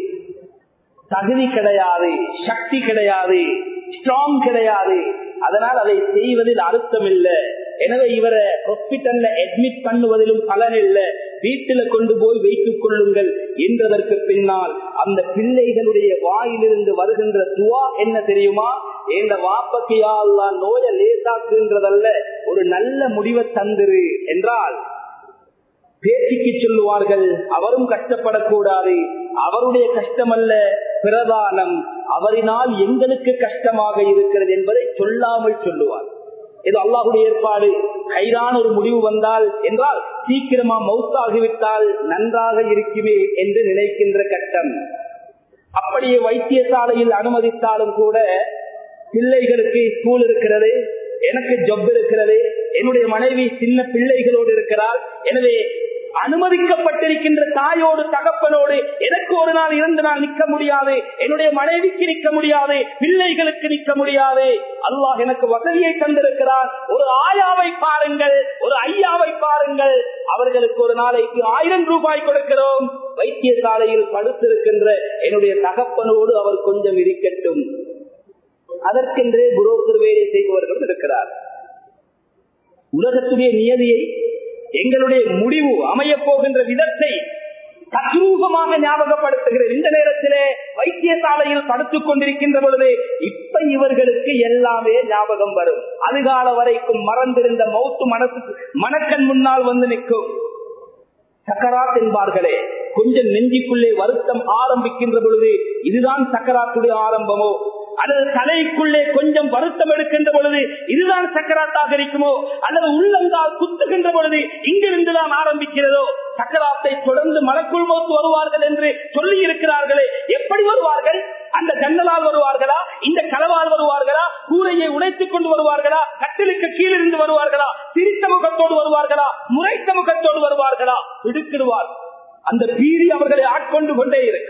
தகுதி கிடையாது, சக்தி கிடையாது, ஸ்ட்ராங் கிடையாது. அதனால் அதை செய்வதில் அர்த்தம் இல்லை. எனவே இவரை ஹாஸ்பிட்டல்ல அட்மிட் பண்ணுவதிலும் பலன் இல்லை, வீட்டில கொண்டு போய் வைத்துக் கொள்ளுங்கள் என்றதற்கு பின்னால் அந்த பிள்ளைகளுடைய வாயிலிருந்து வருகின்ற துவா என்ன தெரியுமா? இந்த வாப்பக்கு யா அல்லாஹ் நோயை லேசாக்குன்றதல்ல, ஒரு நல்ல முடிவை தந்துரு என்றால் பேச்சுக்கு சொல்லுவார்கள். அவரும் கஷ்டப்படக்கூடாது, அவருடைய கஷ்டம் அல்ல பிரதானம், அவரினால் எங்களுக்கு கஷ்டமாக இருக்கிறது என்பதை சொல்லாமல் சொல்லுவார். இது அல்லாஹுடைய ஏற்பாடு. கைதான ஒரு முடிவு வந்தால் என்றால் சீக்கிரமா மௌத்தாகிவிட்டால் நன்றாக இருக்குமே என்று நினைக்கின்ற கட்டம். அப்படியே வைத்தியசாலையில் அனுமதித்தாலும் கூட பிள்ளைகளுக்கு ஸ்கூல் இருக்கிறது, எனக்கு ஜப் இருக்கிறது, என்னுடைய மனைவி சின்ன பிள்ளைகளோடு இருக்கிறாள். எனவே அனுமதிக்கப்பட்டிருக்கின்ற தாயோடு தகப்பனோடு எனக்கு ஒரு நாள் 2 நாள் நிற்க முடியாது, என்னுடைய மனைவிக்கு நிற்க முடியாது, பிள்ளைகளுக்கு நிற்க முடியாது. அல்லாஹ் எனக்கு வசதியை தந்திருக்கிறார். ஒரு ஆயாவை பாருங்கள், ஒரு ஐயாவை பாருங்கள், அவர்களுக்கு ஒரு நாளைக்கு 1000 ரூபாய் கொடுக்கிறோம். வைத்தியசாலையில் படுத்திருக்கின்ற என்னுடைய தகப்பனோடு அவர் கொஞ்சம் இருக்கட்டும். அதற்கென்றே புரோக்கர் வேலை செய்பவர்கள் இருக்கிறார். உலகத்துடைய நியதியை, எங்களுடைய முடிவு அமைய போகின்ற விதத்தை தத்ரூபமாக ஞாபகப்படுத்துகிறது. இந்த நேரத்திலே வைத்தியசாலையில் படுத்துக் கொண்டிருக்கின்ற பொழுது இப்ப இவர்களுக்கு எல்லாமே ஞாபகம் வரும். அதுகால வரைக்கும் மறந்திருந்த மௌத்து மனக்கண் முன்னால் வந்து நிற்கும். சக்கராத் என்பார்களே, கொஞ்சம் நெஞ்சிக்குள்ளே வருத்தம் ஆரம்பிக்கின்ற பொழுது இதுதான் சக்கராத்துடைய ஆரம்பமோ, அல்லது தலைக்குள்ளே கொஞ்சம் வருத்தம் எடுக்கின்ற பொழுது இதுதான் சக்கராத்தாக இருக்குமோ, அல்லது உள்ளங்கால் குத்துகின்ற பொழுது இங்கிருந்துதான் ஆரம்பிக்கிறதோ, சக்கராத்தை தொடர்ந்து மலக்குள் மௌத் வருவார்கள் என்று சொல்லி இருக்கிறார்களே. எப்படி வருவார்கள்? அந்த ஜன்னலால் வருவார்களா, இந்த களவால் வருவார்களா, கூரையை உடைத்துக் கொண்டு வருவார்களா, கட்டிலுக்கு கீழிருந்து வருவார்களா, சிரித்த முகத்தோடு வருவார்களா, முறைத்த முகத்தோடு வருவார்களா? இடுக்கிடுவார். அந்த பீதி அவர்களை ஆட்கொண்டு கொண்டே இருக்கு.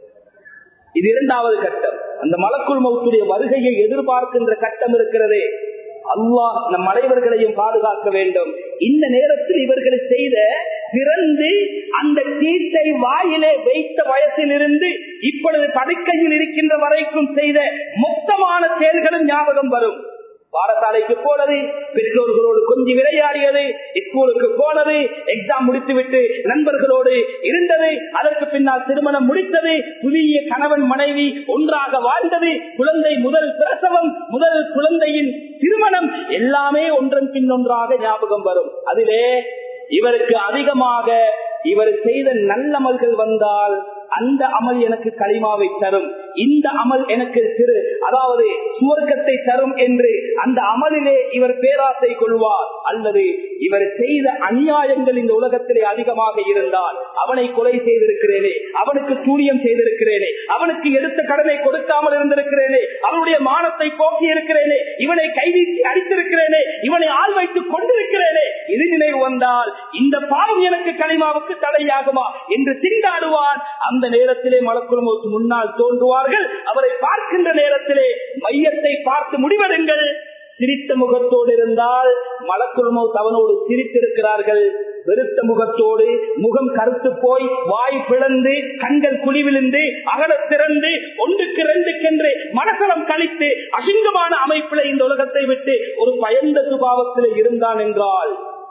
இது 2வது கட்டம். அந்த மலக்குள் மௌத்துடைய வருகையை எதிர்பார்க்கின்ற கட்டம் இருக்கிறதே. அல்லாஹ் நம் அனைவர்களையும் பாதுகாக்க வேண்டும். இந்த நேரத்தில் இவர்கள் செய்த பிறந்து அந்த தீட்டை வாயிலே வைத்த வயசிலிருந்து இப்பொழுது படுக்கையில் இருக்கின்ற வரைக்கும் செய்த மொத்தமான செயல்களும் ஞாபகம் வரும். பாடசாலைக்கு போனது, பெற்றோர்களோடு கொஞ்சம் விளையாடியது, ஸ்கூலுக்கு போனது, எக்ஸாம் முடித்துவிட்டு நண்பர்களோடு இருந்தது, அதற்கு பின்னால் திருமணம் முடித்தது, புதிய கணவன் மனைவி ஒன்றாக வாழ்ந்தது, குழந்தை முதல் பிரசவம், முதல் குழந்தையின் திருமணம், எல்லாமே ஒன்றன் பின் ஒன்றாக ஞாபகம் வரும். அதிலே இவருக்கு அதிகமாக இவர் செய்த நல்லமல்கள் வந்தால் அந்த அமல் எனக்கு கலிமாவை தரும், இந்த அமல் எனக்கு அதாவது சுவர்க்கத்தை தரும் என்று அந்த அமலிலே இவர் பேராசை கொள்வார். அல்லது இவர் செய்த அநியாயங்கள் இந்த உலகத்திலே அதிகமாக இருந்தால், அவனை கொலை செய்திருக்கிறேனே, அவனுக்கு சூனியம் செய்திருக்கிறேனே, அவனுக்கு எடுத்த கடனை கொடுக்காமல் இருந்திருக்கிறேனே, அவனுடைய மானத்தை போக்கி இருக்கிறேனே, இவனை கைவீசி அடித்திருக்கிறேனே, இவனை ஆள் வைத்துக் கொண்டிருக்கிறேனே, இது நினைவு வந்தால் இந்த பாவம் எனக்கு கலிமாவுக்கு தடையாகுமா என்று திண்டாடுவான். அந்த நேரத்திலே மலக்குள் மௌத் முன்னால் தோன்றுவார்கள். அவரை பார்க்கின்ற நேரத்திலே மையத்தை பார்த்து முடிவெடுங்கள். சிரித்த முகத்தோடு இருந்தால் மலக்குள் மௌத் அவனோடு சிரித்திருக்கிறார்கள். வெறுத்த முகத்தோடு, முகம் கருத்து போய், வாய் பிளந்து, கண்கள் குழிவிழுந்து, அகல திறந்து, 1க்கு 2க்கென்று மனசலம் கழித்து அசிங்கமான அமைப்பில் இந்த உலகத்தை விட்டு ஒரு பயந்த சுபாவத்தில் இருந்தான் என்றால்,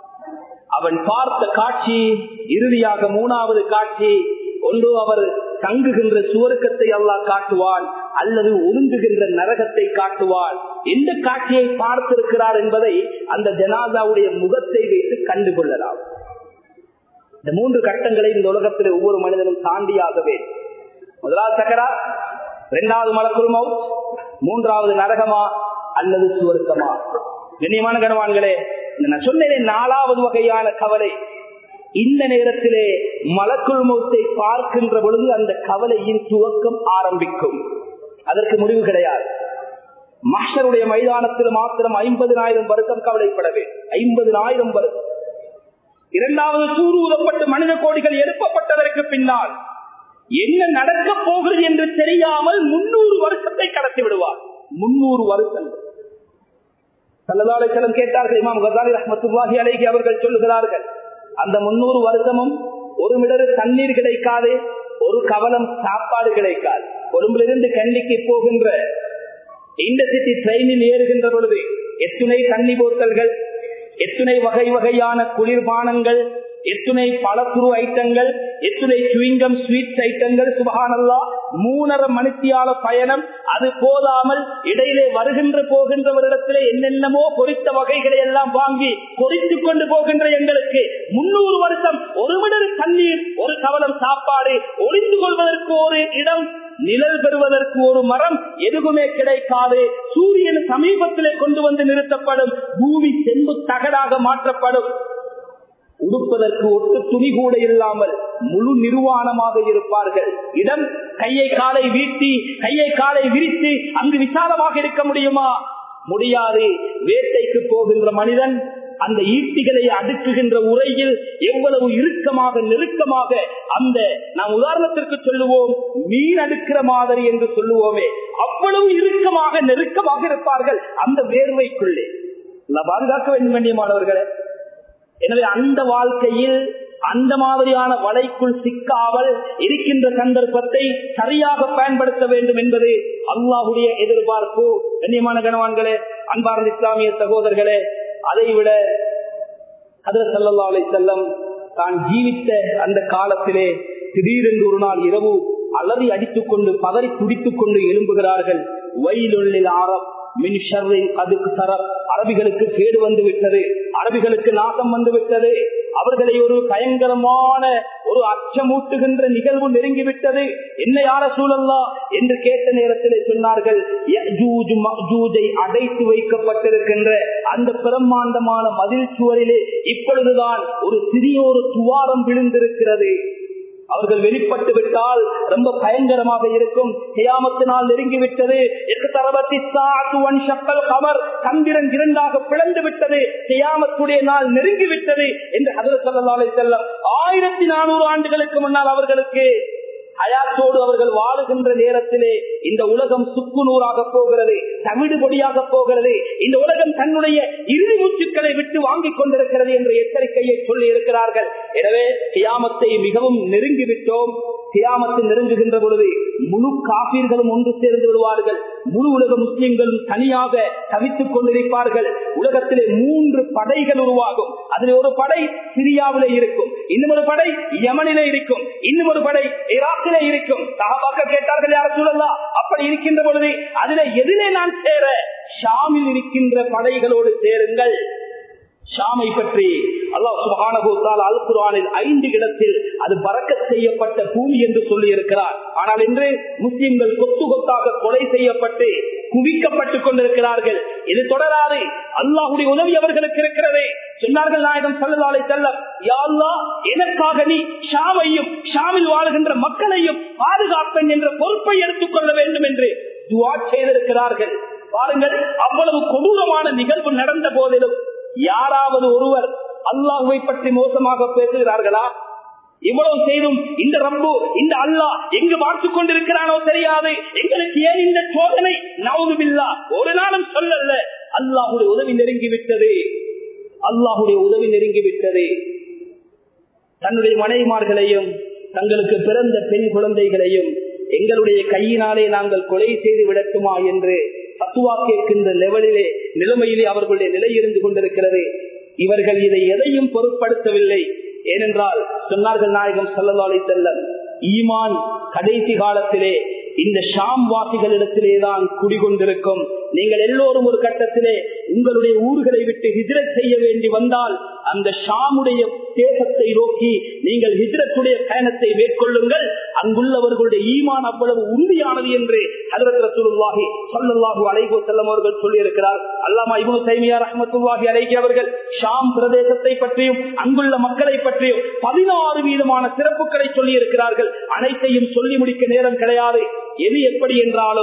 அவன் பார்த்த காட்சி இறுதியாக 3வது காட்சி, ஒன்று அவர் தங்குகின்ற சுவர்க்கத்தை அல்லாஹ் காட்டுவான், அல்லது ஒழுங்குகின்ற நரகத்தை காட்டுவான். எந்த காட்சியை பார்த்திருக்கிறார் என்பதை அந்த ஜனாதாவுடைய முகத்தை வைத்து கண்டுகொள்ளலாம். இந்த 3 கட்டங்களை இந்த உலகத்தில் ஒவ்வொரு மனிதனும் தாண்டியாகவே. 1வது சக்கராத், 2வது மலக்குள் மௌத், 3வது நரகமா அல்லது சுவர்க்கமா? கண்ணியமான கனவான்களே, நான் சொன்னேன் 4வது வகையான கவலை. இந்த நேரத்திலே மலக்குள் மௌத்தை பார்க்கின்ற பொழுது அந்த கவலையின் துவக்கம் ஆரம்பிக்கும். அதற்கு முடிவு கிடையாது. மஹ்ஷருடைய மைதானத்தில் மாத்திரம் 50,000 வருஷம் கவலைப்பட வேண்டும். 50,000 வருஷம். இரண்டாவது சூறு ஊதப்பட்டு மனித கோடிகள் எழுப்பப்பட்டதற்கு பின்னால் என்ன நடக்க போகிறது என்று தெரியாமல் 300 வருஷத்தை கடத்தி விடுவார். 300 வருஷங்கள். ஸல்லல்லாஹு அலைஹி வஸல்லம் கேட்டார்கள். இமாம் கஸாலி ரஹ்மத்துல்லாஹி அலைஹி அவர்கள் சொல்லுகிறார்கள், அந்த 300 வருஷமும் ஒரு மிடரு தண்ணீர் கிடைக்காது, ஒரு கவலம் சாப்பாடு கிடைக்காது. கொழும்பிலிருந்து கண்டிக்கு போகின்ற இன்டர்சிட்டி ட்ரெயினில் ஏறுகின்ற பொழுது எத்துணை தண்ணி போத்தல்கள், எத்துணை வகை வகையான குளிர்பானங்கள், எத்துணை பழத்துரு ஐட்டங்கள், எத்துணை சுவிங்கம் ஸ்வீட்ஸ் ஐட்டங்கள். சுப்ஹானல்லாஹ், 3.5 மணித்தியால பயணம். அது போதாமல் இடையிலே வருகின்ற போகின்றவரிடத்திலே என்னென்னமோ பொரித்த வகைகளை எல்லாம் வாங்கி பொரித்துக் கொண்டு போகின்ற எங்களுக்கு 300 வருஷம் ஒரு மிடர் தண்ணீர், ஒரு கவலம் சாப்பாடு, ஒளிந்து கொள்வதற்கு ஒரு இடம், நிழல் பெறுவதற்கு ஒரு மரம், எதுவுமே கிடைக்காது. சூரியன் சமீபத்திலே கொண்டு வந்து நிறுத்தப்படும். பூமி செம்பு தகடாக மாற்றப்படும். உடுப்பதற்கு ஒட்டு துணி கூட இல்லாமல் முழு நிர்வாணமாக இருப்பார்கள். இடம் கையை காலை வீட்டி கையை காலை விரித்து அங்கு விசாலமாக இருக்க முடியுமா? முடியாது. வேட்டைக்கு போகின்ற மனிதன் அந்த ஈட்டிகளை அடுக்குகின்ற உரையில் எவ்வளவு இறுக்கமாக நெருக்கமாக, அந்த நாம் உதாரணத்திற்கு சொல்லுவோம் மீன் அடுக்கிற மாதிரி என்று சொல்லுவோமே, அவ்வளவு இறுக்கமாக நெருக்கமாக இருப்பார்கள் அந்த வேர்வைக்குள்ளே. பாதுகாக்க வேண்டும் வேண்டிய மாணவர்களே. எனவே அந்த வாழ்க்கையில் அந்த மாதிரியான வலைக்குள் சிக்காமல் இருக்கின்ற சந்தர்ப்பத்தை சரியாக பயன்படுத்த வேண்டும் என்பது அல்லாஹ்வுடைய எதிர்பார்ப்பு. கண்ணியமான கணவான்களே, அன்பார்ந்த இஸ்லாமிய சகோதரர்களே, அதைவிட ஹஜ்ரத் ஸல்லல்லாஹு அலைஹி வஸல்லம் தான் ஜீவித்த அந்த காலத்திலே திடீரென்று ஒரு நாள் இரவு அலறி அடித்துக் கொண்டு பதறி துடித்துக் கொண்டு எழும்புகிறார்கள். வயலுள்ளில் ஆரப் மின் ஷர்ரின் அதுக்கு சரப், அரபிகளுக்கு கேடு வந்து விட்டது, அரபிகளுக்கு நாசம் வந்து விட்டது, அவர்களை ஒரு பயங்கரமான ஒரு அச்சமூட்டுகின்ற நிகழ்வு நெருங்கிவிட்டது. என்ன யார சூழல்லா என்று கேட்ட நேரத்திலே சொன்னார்கள், யஜூஜ் மஜூஜை அடைத்து வைக்கப்பட்டிருக்கின்ற அந்த பிரம்மாண்டமான மதில் சுவரிலே இப்பொழுதுதான் ஒரு சிறிய ஒரு துவாரம் விழுந்திருக்கிறது. அவர்கள் வெளிப்பட்டு விட்டால் ரொம்ப பயங்கரமாக இருக்கும். கியாமத்தினால் நெருங்கிவிட்டது. சந்திரன் இரண்டாக பிளந்து விட்டது. கியாமத்துடைய நாள் நெருங்கிவிட்டது என்று ஹஜ்ரத் ஸல்லல்லாஹு அலைஹி வஸல்லம் 1400 ஆண்டுகளுக்கு முன்னால் அவர்களுக்கு ஹயாத்தோடு அவர்கள் வாழுகின்ற நேரத்திலே இந்த உலகம் சுக்குநூறாக போகிறது, தவிடு பொடியாக போகிறது, இந்த உலகம் தன்னுடைய இறுதி மூச்சுக்களை விட்டு வாங்கிக் கொண்டிருக்கிறது என்ற எச்சரிக்கையை சொல்லி இருக்கிறார்கள். எனவே கியாமத்தை மிகவும் நெருங்கிவிட்டோம். கியாமத்தை நெருங்குகின்ற பொழுது முழு காபீர்களும் ஒன்று சேர்ந்து விடுவார்கள். முழு உலக முஸ்லிம்களும் தனியாக தவித்துக் கொண்டிருப்பார்கள். உலகத்திலே 3 படைகள் உருவாகும். அதில் ஒரு படை சிரியாவிலே இருக்கும், இன்னும் ஒரு படை யமனிலே இருக்கும், இன்னும் ஒரு படை ஈராக்கிலே இருக்கும். சஹாபாக்கள் கேட்டார்கள், யார் ரசூலல்லாஹ், அப்படி இருக்கின்ற பொழுது அதிலே எதிலே நான் சேர? ஷாமில் இருக்கின்ற படைகளோடு சேருங்கள். ஷாமை பற்றி அல்லாஹ் சுப்ஹானஹு வ தஆலா அல் குர்ஆனில் 5 இடத்தில் அது பரக்கத் செய்யப்பட்ட பூமி என்று சொல்லி இருக்கிறார். ஆனால் இன்று முஸ்லிம்கள் கொத்து கொத்தாக கொலை செய்யப்பட்டு குவிக்கப்பட்டுக் கொண்டிருக்கிறார்கள். இது தொடராது. அல்லாஹ்வுடைய உதவி அவர்களுக்கு இருக்கிறது. சொன்னார்கள் நாயகம் ஸல்லல்லாஹு அலைஹி வஸல்லம், யா அல்லாஹ், எனக்காக நீ ஷாமையும் ஷாமில் வாழுகின்ற மக்களையும் பாதுகாப்பேன் என்ற பொறுப்பை எடுத்துக் கொள்ள வேண்டும் என்று துஆ செய்திருக்கிறார்கள். பாருங்கள், அவ்வளவு கொடூரமான நிகழ்வு நடந்த போதிலும் யாராவது ஒருவர் அல்லாஹ்வை பற்றி மோசமாக பேசுகிறார்களா? இவ்வளவு செய்தும் இந்த ரப்பு, இந்த அல்லாஹ் எங்கு பார்த்துக் கொண்டிருக்கிறானோ தெரியாது, எங்களுக்கு ஏன் இந்த சோதனை? நவுது பில்லாஹ், ஒரு நாளும் சொல்லல. அல்லாஹ்வுடைய உதவி நெருங்கிவிட்டது. அல்லாஹ்வுடைய உதவி நெருங்கிவிட்டது. தன்னுடைய மனைவிமார்களையும் தங்களுக்கு பிறந்த பெண் குழந்தைகளையும் எங்களுடைய கையினாலே நாங்கள் கொலை செய்து விடட்டுமா என்று பத்துவா கேட்கின்ற நிலைமையிலே அவர்களுடைய நிலை இருந்து கொண்டிருக்கிறது. இவர்கள் இதை எதையும் பொருட்படுத்தவில்லை. ஏனென்றால் சொன்னார்கள் நாயகம் ஸல்லல்லாஹு அலைஹி வஸல்லம், ஈமான் கடைசி காலத்திலே இந்த ஷாம் வாசிகளிடத்திலேதான் குடிகொண்டிருக்கும். நீங்கள் எல்லோரும் ஒரு கட்டத்திலே உங்களுடைய ஊர்களை விட்டு ஹிஜ்ரத் செய்ய வேண்டி வந்தால் அந்த ஷாமுடைய தேசத்தை நோக்கி நீங்கள் ஹிஜ்ரத்துடைய பயணத்தை மேற்கொள்ளுங்கள். அங்குள்ளவர்களுடைய ஈமான் அவ்வளவு உறுதியானது என்று ஹஜ்ரத் ரசூலுல்லாஹி ஸல்லல்லாஹு அலைஹி வஸல்லம் அவர்கள் சொல்லி இருக்கிறார். அல்லாமா இப்னு தைமியா ரஹ்மத்துல்லாஹி அலைஹி அவர்கள் ஷாம் பிரதேசத்தை பற்றியும் அங்குள்ள மக்களை பற்றியும் 16 விதமான சிறப்புகளை சொல்லி இருக்கிறார்கள். அனைத்தையும் சொல்லி முடிக்க நேரம் கிடையாது. எது எப்படி என்றாலும்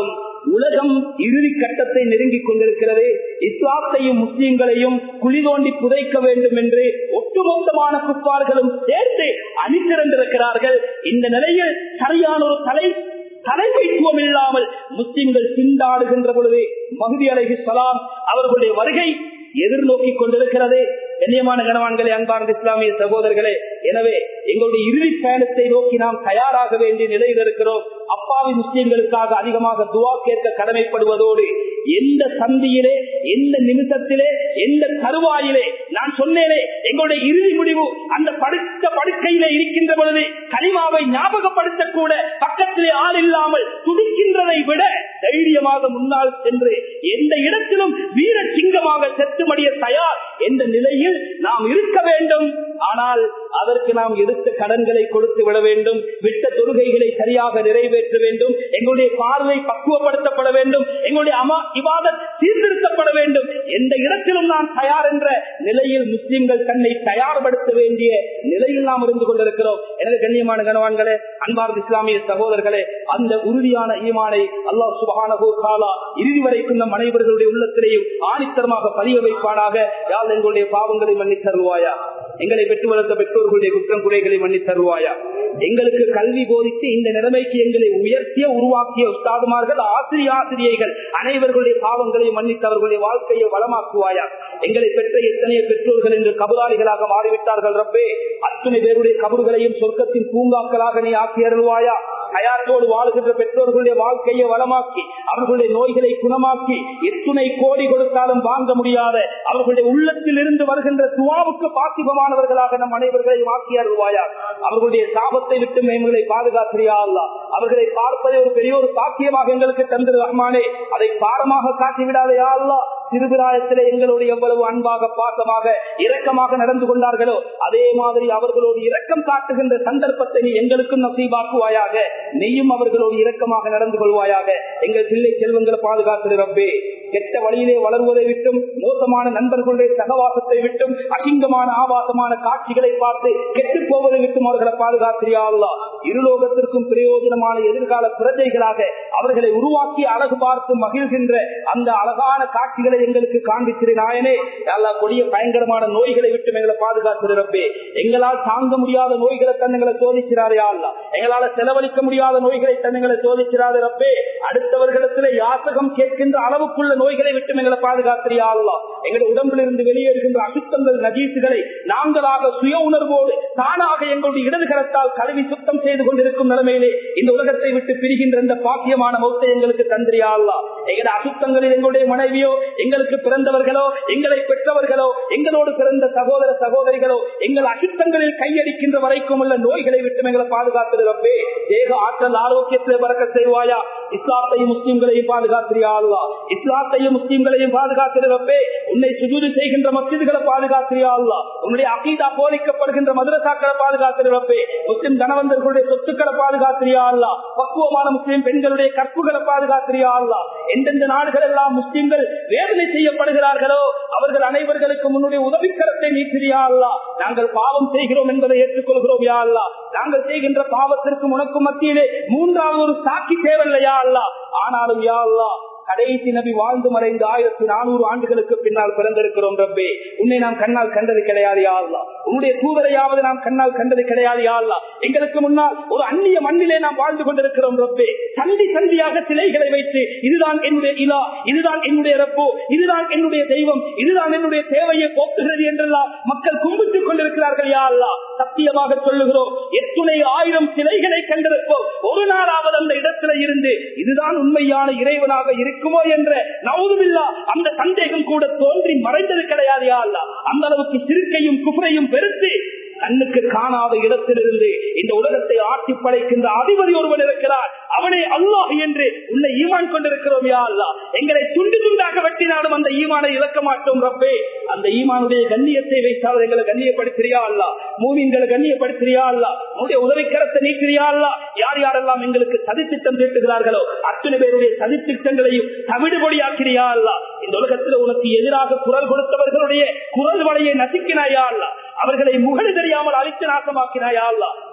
உலகம் இறுதி கட்டத்தை நெருங்கிக் கொண்டிருக்கிறது. இஸ்லாத்தையும் முஸ்லிம்களையும் குழி தோண்டி புதைக்க வேண்டும் என்று ஒட்டுமொத்தமான குப்பார்களும் சேர்த்து அணிதிரண்டிருக்கிறார்கள். இந்த நிலையில் சரியான ஒரு தலைமைத்துவம் இல்லாமல் முஸ்லிம்கள் திண்டாடுகின்ற பொழுது மஹ்தி அலைஹிஸ்ஸலாம் அவர்களுடைய வருகை எதிர்நோக்கிக் கொண்டிருக்கிறது. கண்ணியமான கணவான்களே, அன்பார்ந்த இஸ்லாமிய சகோதரர்களே, எனவே எங்களுடைய இறுதி பயணத்தை நோக்கி நாம் தயாராக வேண்டிய நிலையில் இருக்கிறோம். அப்பாவி முஸ்லிம்களுக்காக அதிகமாக துஆ கேட்க கடமைப்படுவதோடு எந்த சந்தியிலே, எந்த நிமிஷத்திலே, எந்த தருவாயிலே நான் சொன்னேனே எங்களுடைய இறுதி முடிவு அந்த படுக்கையிலே இருக்கின்ற பொழுது கலிமாவை ஞாபகப்படுத்தக்கூட பக்கத்திலே ஆள் இல்லாமல் துடிக்கின்றதை விட தைரியமாக முன்னால் சென்று எந்த இடத்திலும் வீர சிங்கமாக செத்துமடிய தயார் என்ற நிலையில் நாம் இருக்க வேண்டும். ஆனால் அதற்கு நாம் எடுத்த கடன்களை கொடுத்து விட வேண்டும், விட்ட தொழுகைகளை சரியாக நிறைவேற்ற வேண்டும், எங்களுடைய பார்வை பக்குவப்படுத்தப்பட வேண்டும், எங்களுடைய இபாதத் சீர்திருத்தப்பட வேண்டும். எந்த இடத்திலும் நாம் தயார் என்ற நிலையில் முஸ்லிம்கள் தன்னை தயார்படுத்த வேண்டிய நிலையில் நாம் இருந்து கொண்டிருக்கிறோம். எனவே கண்ணியமான கணவான்களே, அன்பார்ந்த இஸ்லாமிய சகோதரர்களே, அந்த உறுதியான ஈமானை அல்லாஹ் சுப்ஹானஹு வ தஆலா இறுதி வரைக்கும் நம் அனைவர்களுடைய உள்ளத்திலேயும் ஆணித்தரமாக பதிய வைப்பானாக. யாழ் எங்களுடைய பாவங்களை மன்னித் தருவாயா, எங்களை பெற்று வளர்த்த பெற்றோர்களுடைய குற்றம் குறைகளை மன்னித் தருவாயா, எங்களுக்கு கல்வி போதித்து இந்த நிலைமைக்கு எங்களை உயர்த்திய உருவாக்கிய உஸ்தாதுமார்கள், ஆசிரியைகள் அனைவர்களுடைய பாவங்களை மன்னித்து அவர்களுடைய வாழ்க்கையை வளமாக்குவாயா. எங்களை பெற்ற எத்தனைய பெற்றோர்கள் என்று கபுராளிகளாக மாறிவிட்டார்கள் ரப்பே, அத்தனை பேருடைய கபறுகளையும் சொர்க்கத்தின் பூங்காக்களாக நீ ஆக்கி அருள்வாயா. ஹயாத்தோடு வாழுகின்ற பெற்றோர்களுடைய வாழ்க்கையை வளமாக்கி அவர்களுடைய நோய்களை குணமாக்கி எத்துணை கோடி கொடுத்தாலும் வாங்க முடியாத அவர்களுடைய உள்ளத்தில் இருந்து வருகின்ற துஆவுக்கு பாத்திபமானவர்களாக நம் அனைவர்களையும் ஆக்கி அருள்வாயா. அவர்களுடைய சாபத்தை விட்டு மேம்களை பாதுகாத்திரியா அல்லாஹ். அவர்களை பார்ப்பதை ஒரு பெரிய ஒரு பாக்கியமாக எங்களுக்கு தந்திரு ரஹ்மானே, அதை பாரமாக காட்டிவிடாதையா அல்லாஹ். திருவிழாயத்திலே எங்களோடு எவ்வளவு அன்பாக பாசமாக இரக்கமாக நடந்து கொண்டார்களோ அதே மாதிரி அவர்களோடு இரக்கம் காட்டுகின்ற சந்தர்ப்பத்தை நீ எங்களுக்கும் நசீபாக்குவாயாக. நீயும் அவர்களோடு இரக்கமாக நடந்து கொள்வாயாக. எங்கள் பிள்ளை செல்வங்களை பாதுகாத்து ரப்பே, கெட்ட வழியிலே வளர்வதை விட்டும், மோசமான நண்பர்களுடைய சகவாசத்தை விட்டும், அசிங்கமான ஆபாசமான காட்சிகளை பார்த்து கெட்டு போவதை விட்டும் அவர்களை பாதுகாத்திரியா அல்லாஹ். இருலோகத்திற்கும் பிரயோஜனமான எதிர்கால பிரஜைகளாக அவர்களை உருவாக்கி அழகு பார்த்து மகிழ்கின்ற அந்த அழகான காட்சிகளை எங்களுக்கு காண்பித்திரு நாயனே. அல்லாஹ் கொடிய பயங்கரமான நோய்களை விட்டு எங்களை பாதுகாத்திரு ரப்பே. எங்களால் தாங்க முடியாத நோய்களை தன்னை சோதிக்கிறாரே அல்லாஹ். எங்களால் செலவழிக்க முடியாத நோய்களை தன்னை சோதிக்கிறாரே ரப்பே. அடுத்தவர்களிடத்தில் யாசகம் கேட்கின்ற அளவுக்குள்ள நோய்களை விட்டு எங்களை பாதுகாத்திரியா அல்லாஹ். எங்களுடைய உடம்பில் இருந்து வெளியேறுகின்ற அசுத்தங்கள் நஜீசுகளை நாங்களாக சுய உணர்வோடு தானாக எங்களுடைய இடதுகரத்தால் கழுவி சுத்தம் செய்து கொண்டிருக்கும் நிலைமையிலே இந்த உலகத்தை விட்டு பிரிகின்ற இந்த பாக்கியமான மௌத்தை எங்களுக்கு தந்திரியா அல்லாஹ். எங்களுடைய அசுத்தங்களில் எங்களுடைய மனைவியோ, எங்களுக்கு பிறந்தவர்களோ, எங்களை பெற்றவர்களோ, எங்களோடு பிறந்த சகோதர சகோதரிகளோ எங்கள் அசுத்தங்களில் கையடிக்கின்ற வரைக்கும் உள்ள நோய்களை விட்டு எங்களை பாதுகாத்தது ரப்பே. தேக ஆற்றல் ஆரோக்கியத்திலே பறக்கச் செய்வாயா. இஸ்லாத்தையும் முஸ்லிம்களையும் பாதுகாத்திரியா அல்லாஹ். இஸ்லாத்தையும் முஸ்லிம்களையும் பாதுகாத்திரு ரப்பே. உன்னை சுஜூது செய்கின்ற மஸ்ஜிதுகளை பாதுகாத்திரியா அல்லாஹ். உன்னுடைய அகீதா போதிக்கப்படுகின்ற மதரசாக்களை பாதுகாத்திரு ரப்பே. முஸ்லிம் கணவந்தர்களுடைய சொத்துக்களை பாதுகாத்திரியா அல்லாஹ். பக்குவமான முஸ்லிம் பெண்களுடைய கற்புகளை பாதுகாத்திரியா அல்லாஹ். எந்தெந்த நாடுகள் எல்லாம் முஸ்லிம்கள் வேதனை செய்யப்படுகிறார்களோ அவர்கள் அனைவர்களுக்கு முன்னுடைய உதவிக்கரத்தை நீக்கிறியா அல்லாஹ். நாங்கள் பாவம் செய்கிறோம் என்பதை ஏற்றுக்கொள்கிறோம் யா அல்லாஹ். நாங்கள் செய்கின்ற பாவத்திற்கு உனக்கு மத்தியிலே மூன்றாவது ஒரு சாட்சி தேவையில்லையா அல்லாஹ். ஆனாலும் யா அல்லாஹ், கடைசி நபி வாழ்ந்து மறைந்து 1400 ஆண்டுகளுக்கு பின்னால் பிறந்திருக்கிறோம் ரப்பே. உன்னை நாம் கண்ணால் கண்டது கிடையாது யா அல்லாஹ். உன்னுடைய தூதரையாவது நாம் கண்ணால் கண்டது கிடையாது யா அல்லாஹ். எங்களுக்கு முன்னால் ஒரு அந்நிய மண்ணிலே நாம் வாழ்ந்து கொண்டிருக்கிறோம் ரப்பே. சந்தி சந்தியாக சிலைகளை வைத்து இதுதான் என்னுடைய இலா, இதுதான் என்னுடைய ரப்போ, இதுதான் என்னுடைய தெய்வம், இதுதான் என்னுடைய தேவையை போக்குகிறது என்றெல்லாம் மக்கள் கும்பிட்டுக் கொண்டிருக்கிறார்கள் யா அல்லாஹ். சத்தியமாக சொல்லுகிறோம், எத்துணை 1000 சிலைகளை கண்டிருப்போம், ஒரு நாளாவது அந்த இடத்துல இருந்து இதுதான் உண்மையான இறைவனாக இருக்குமோ என்ற நவுதுபில்லா அந்த சந்தேகம் கூட தோன்றி மறைந்தது கிடையாது யா அல்லாஹ். அந்த அளவுக்கு சிறுக்கையும் குஃப்ரையும் பெருத்து கண்ணுக்கு காணாத இடத்திலிருந்து இந்த உலகத்தை ஆட்டி படைக்கின்ற அதிபதி ஒருவன் இருக்கிறார். அவனே அல்லாஹ் என்று உன்னை ஈமான் கொண்டிருக்கிறோம் யா அல்லாஹ். எங்களை துண்டு துண்டாக வெட்டினாலும் அந்த ஈமானை இழக்க மாட்டோம் ரப்பே. அந்த ஈமானுடைய கண்ணியத்தை வைத்தால் எங்களை கண்ணியப்படுத்தியா அல்லாஹ். மூமின்களை கண்ணியப்படுத்தியா அல்லாஹ். உன்னுடைய உதவிக்கரத்தை நீக்கிறியா அல்லாஹ். யார் யாரெல்லாம் எங்களுக்கு சதித்திட்டம் தீட்டுகிறார்களோ அத்தனை பேருடைய சதித்திட்டங்களையும் தவிடுபொடியாக்கிறியா அல்லாஹ். இந்த உலகத்தில் உனக்கு எதிராக குரல் கொடுத்தவர்களுடைய குரல் வலையை நசுக்கினாயா அல்லாஹ். அவர்களை முகடு தெரியாமல் அழித்து நாசமாக்கினாயா அல்லாஹ்.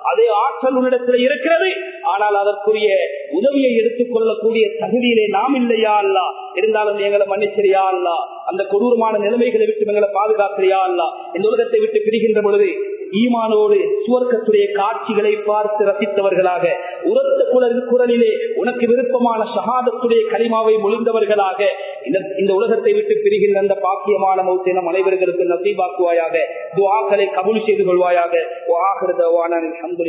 அதே ஆற்றல் உன்னிடத்தில் இருக்கிறது. ஆனால் அதற்குரிய உதவியை எடுத்துக் கொள்ளக்கூடிய தகுதியிலே நாம் இல்லையா அல்லா. இருந்தாலும் எங்களை மன்னிச்சிரியா அல்லா. அந்த கொடூரமான நிலைமைகளை விட்டு எங்களை பாதுகாக்கிறியா அல்லா. இந்த உலகத்தை விட்டு பிரிகின்ற பொழுது ஈமானோடு சுவர்க்கத்துடைய காட்சிகளை பார்த்து ரசித்தவர்களாக, உரத்த குரலிலே உனக்கு விருப்பமான ஷஹாதத்துடைய கலிமாவை மொழிந்தவர்களாக இந்த உலகத்தை விட்டு பிரிகின்ற அந்த பாக்கியமான மௌத்தை நம் அனைவர்களுக்கு நசீபாக்குவாயாக. துஆக்களை கபூல் செய்து கொள்வாயாக.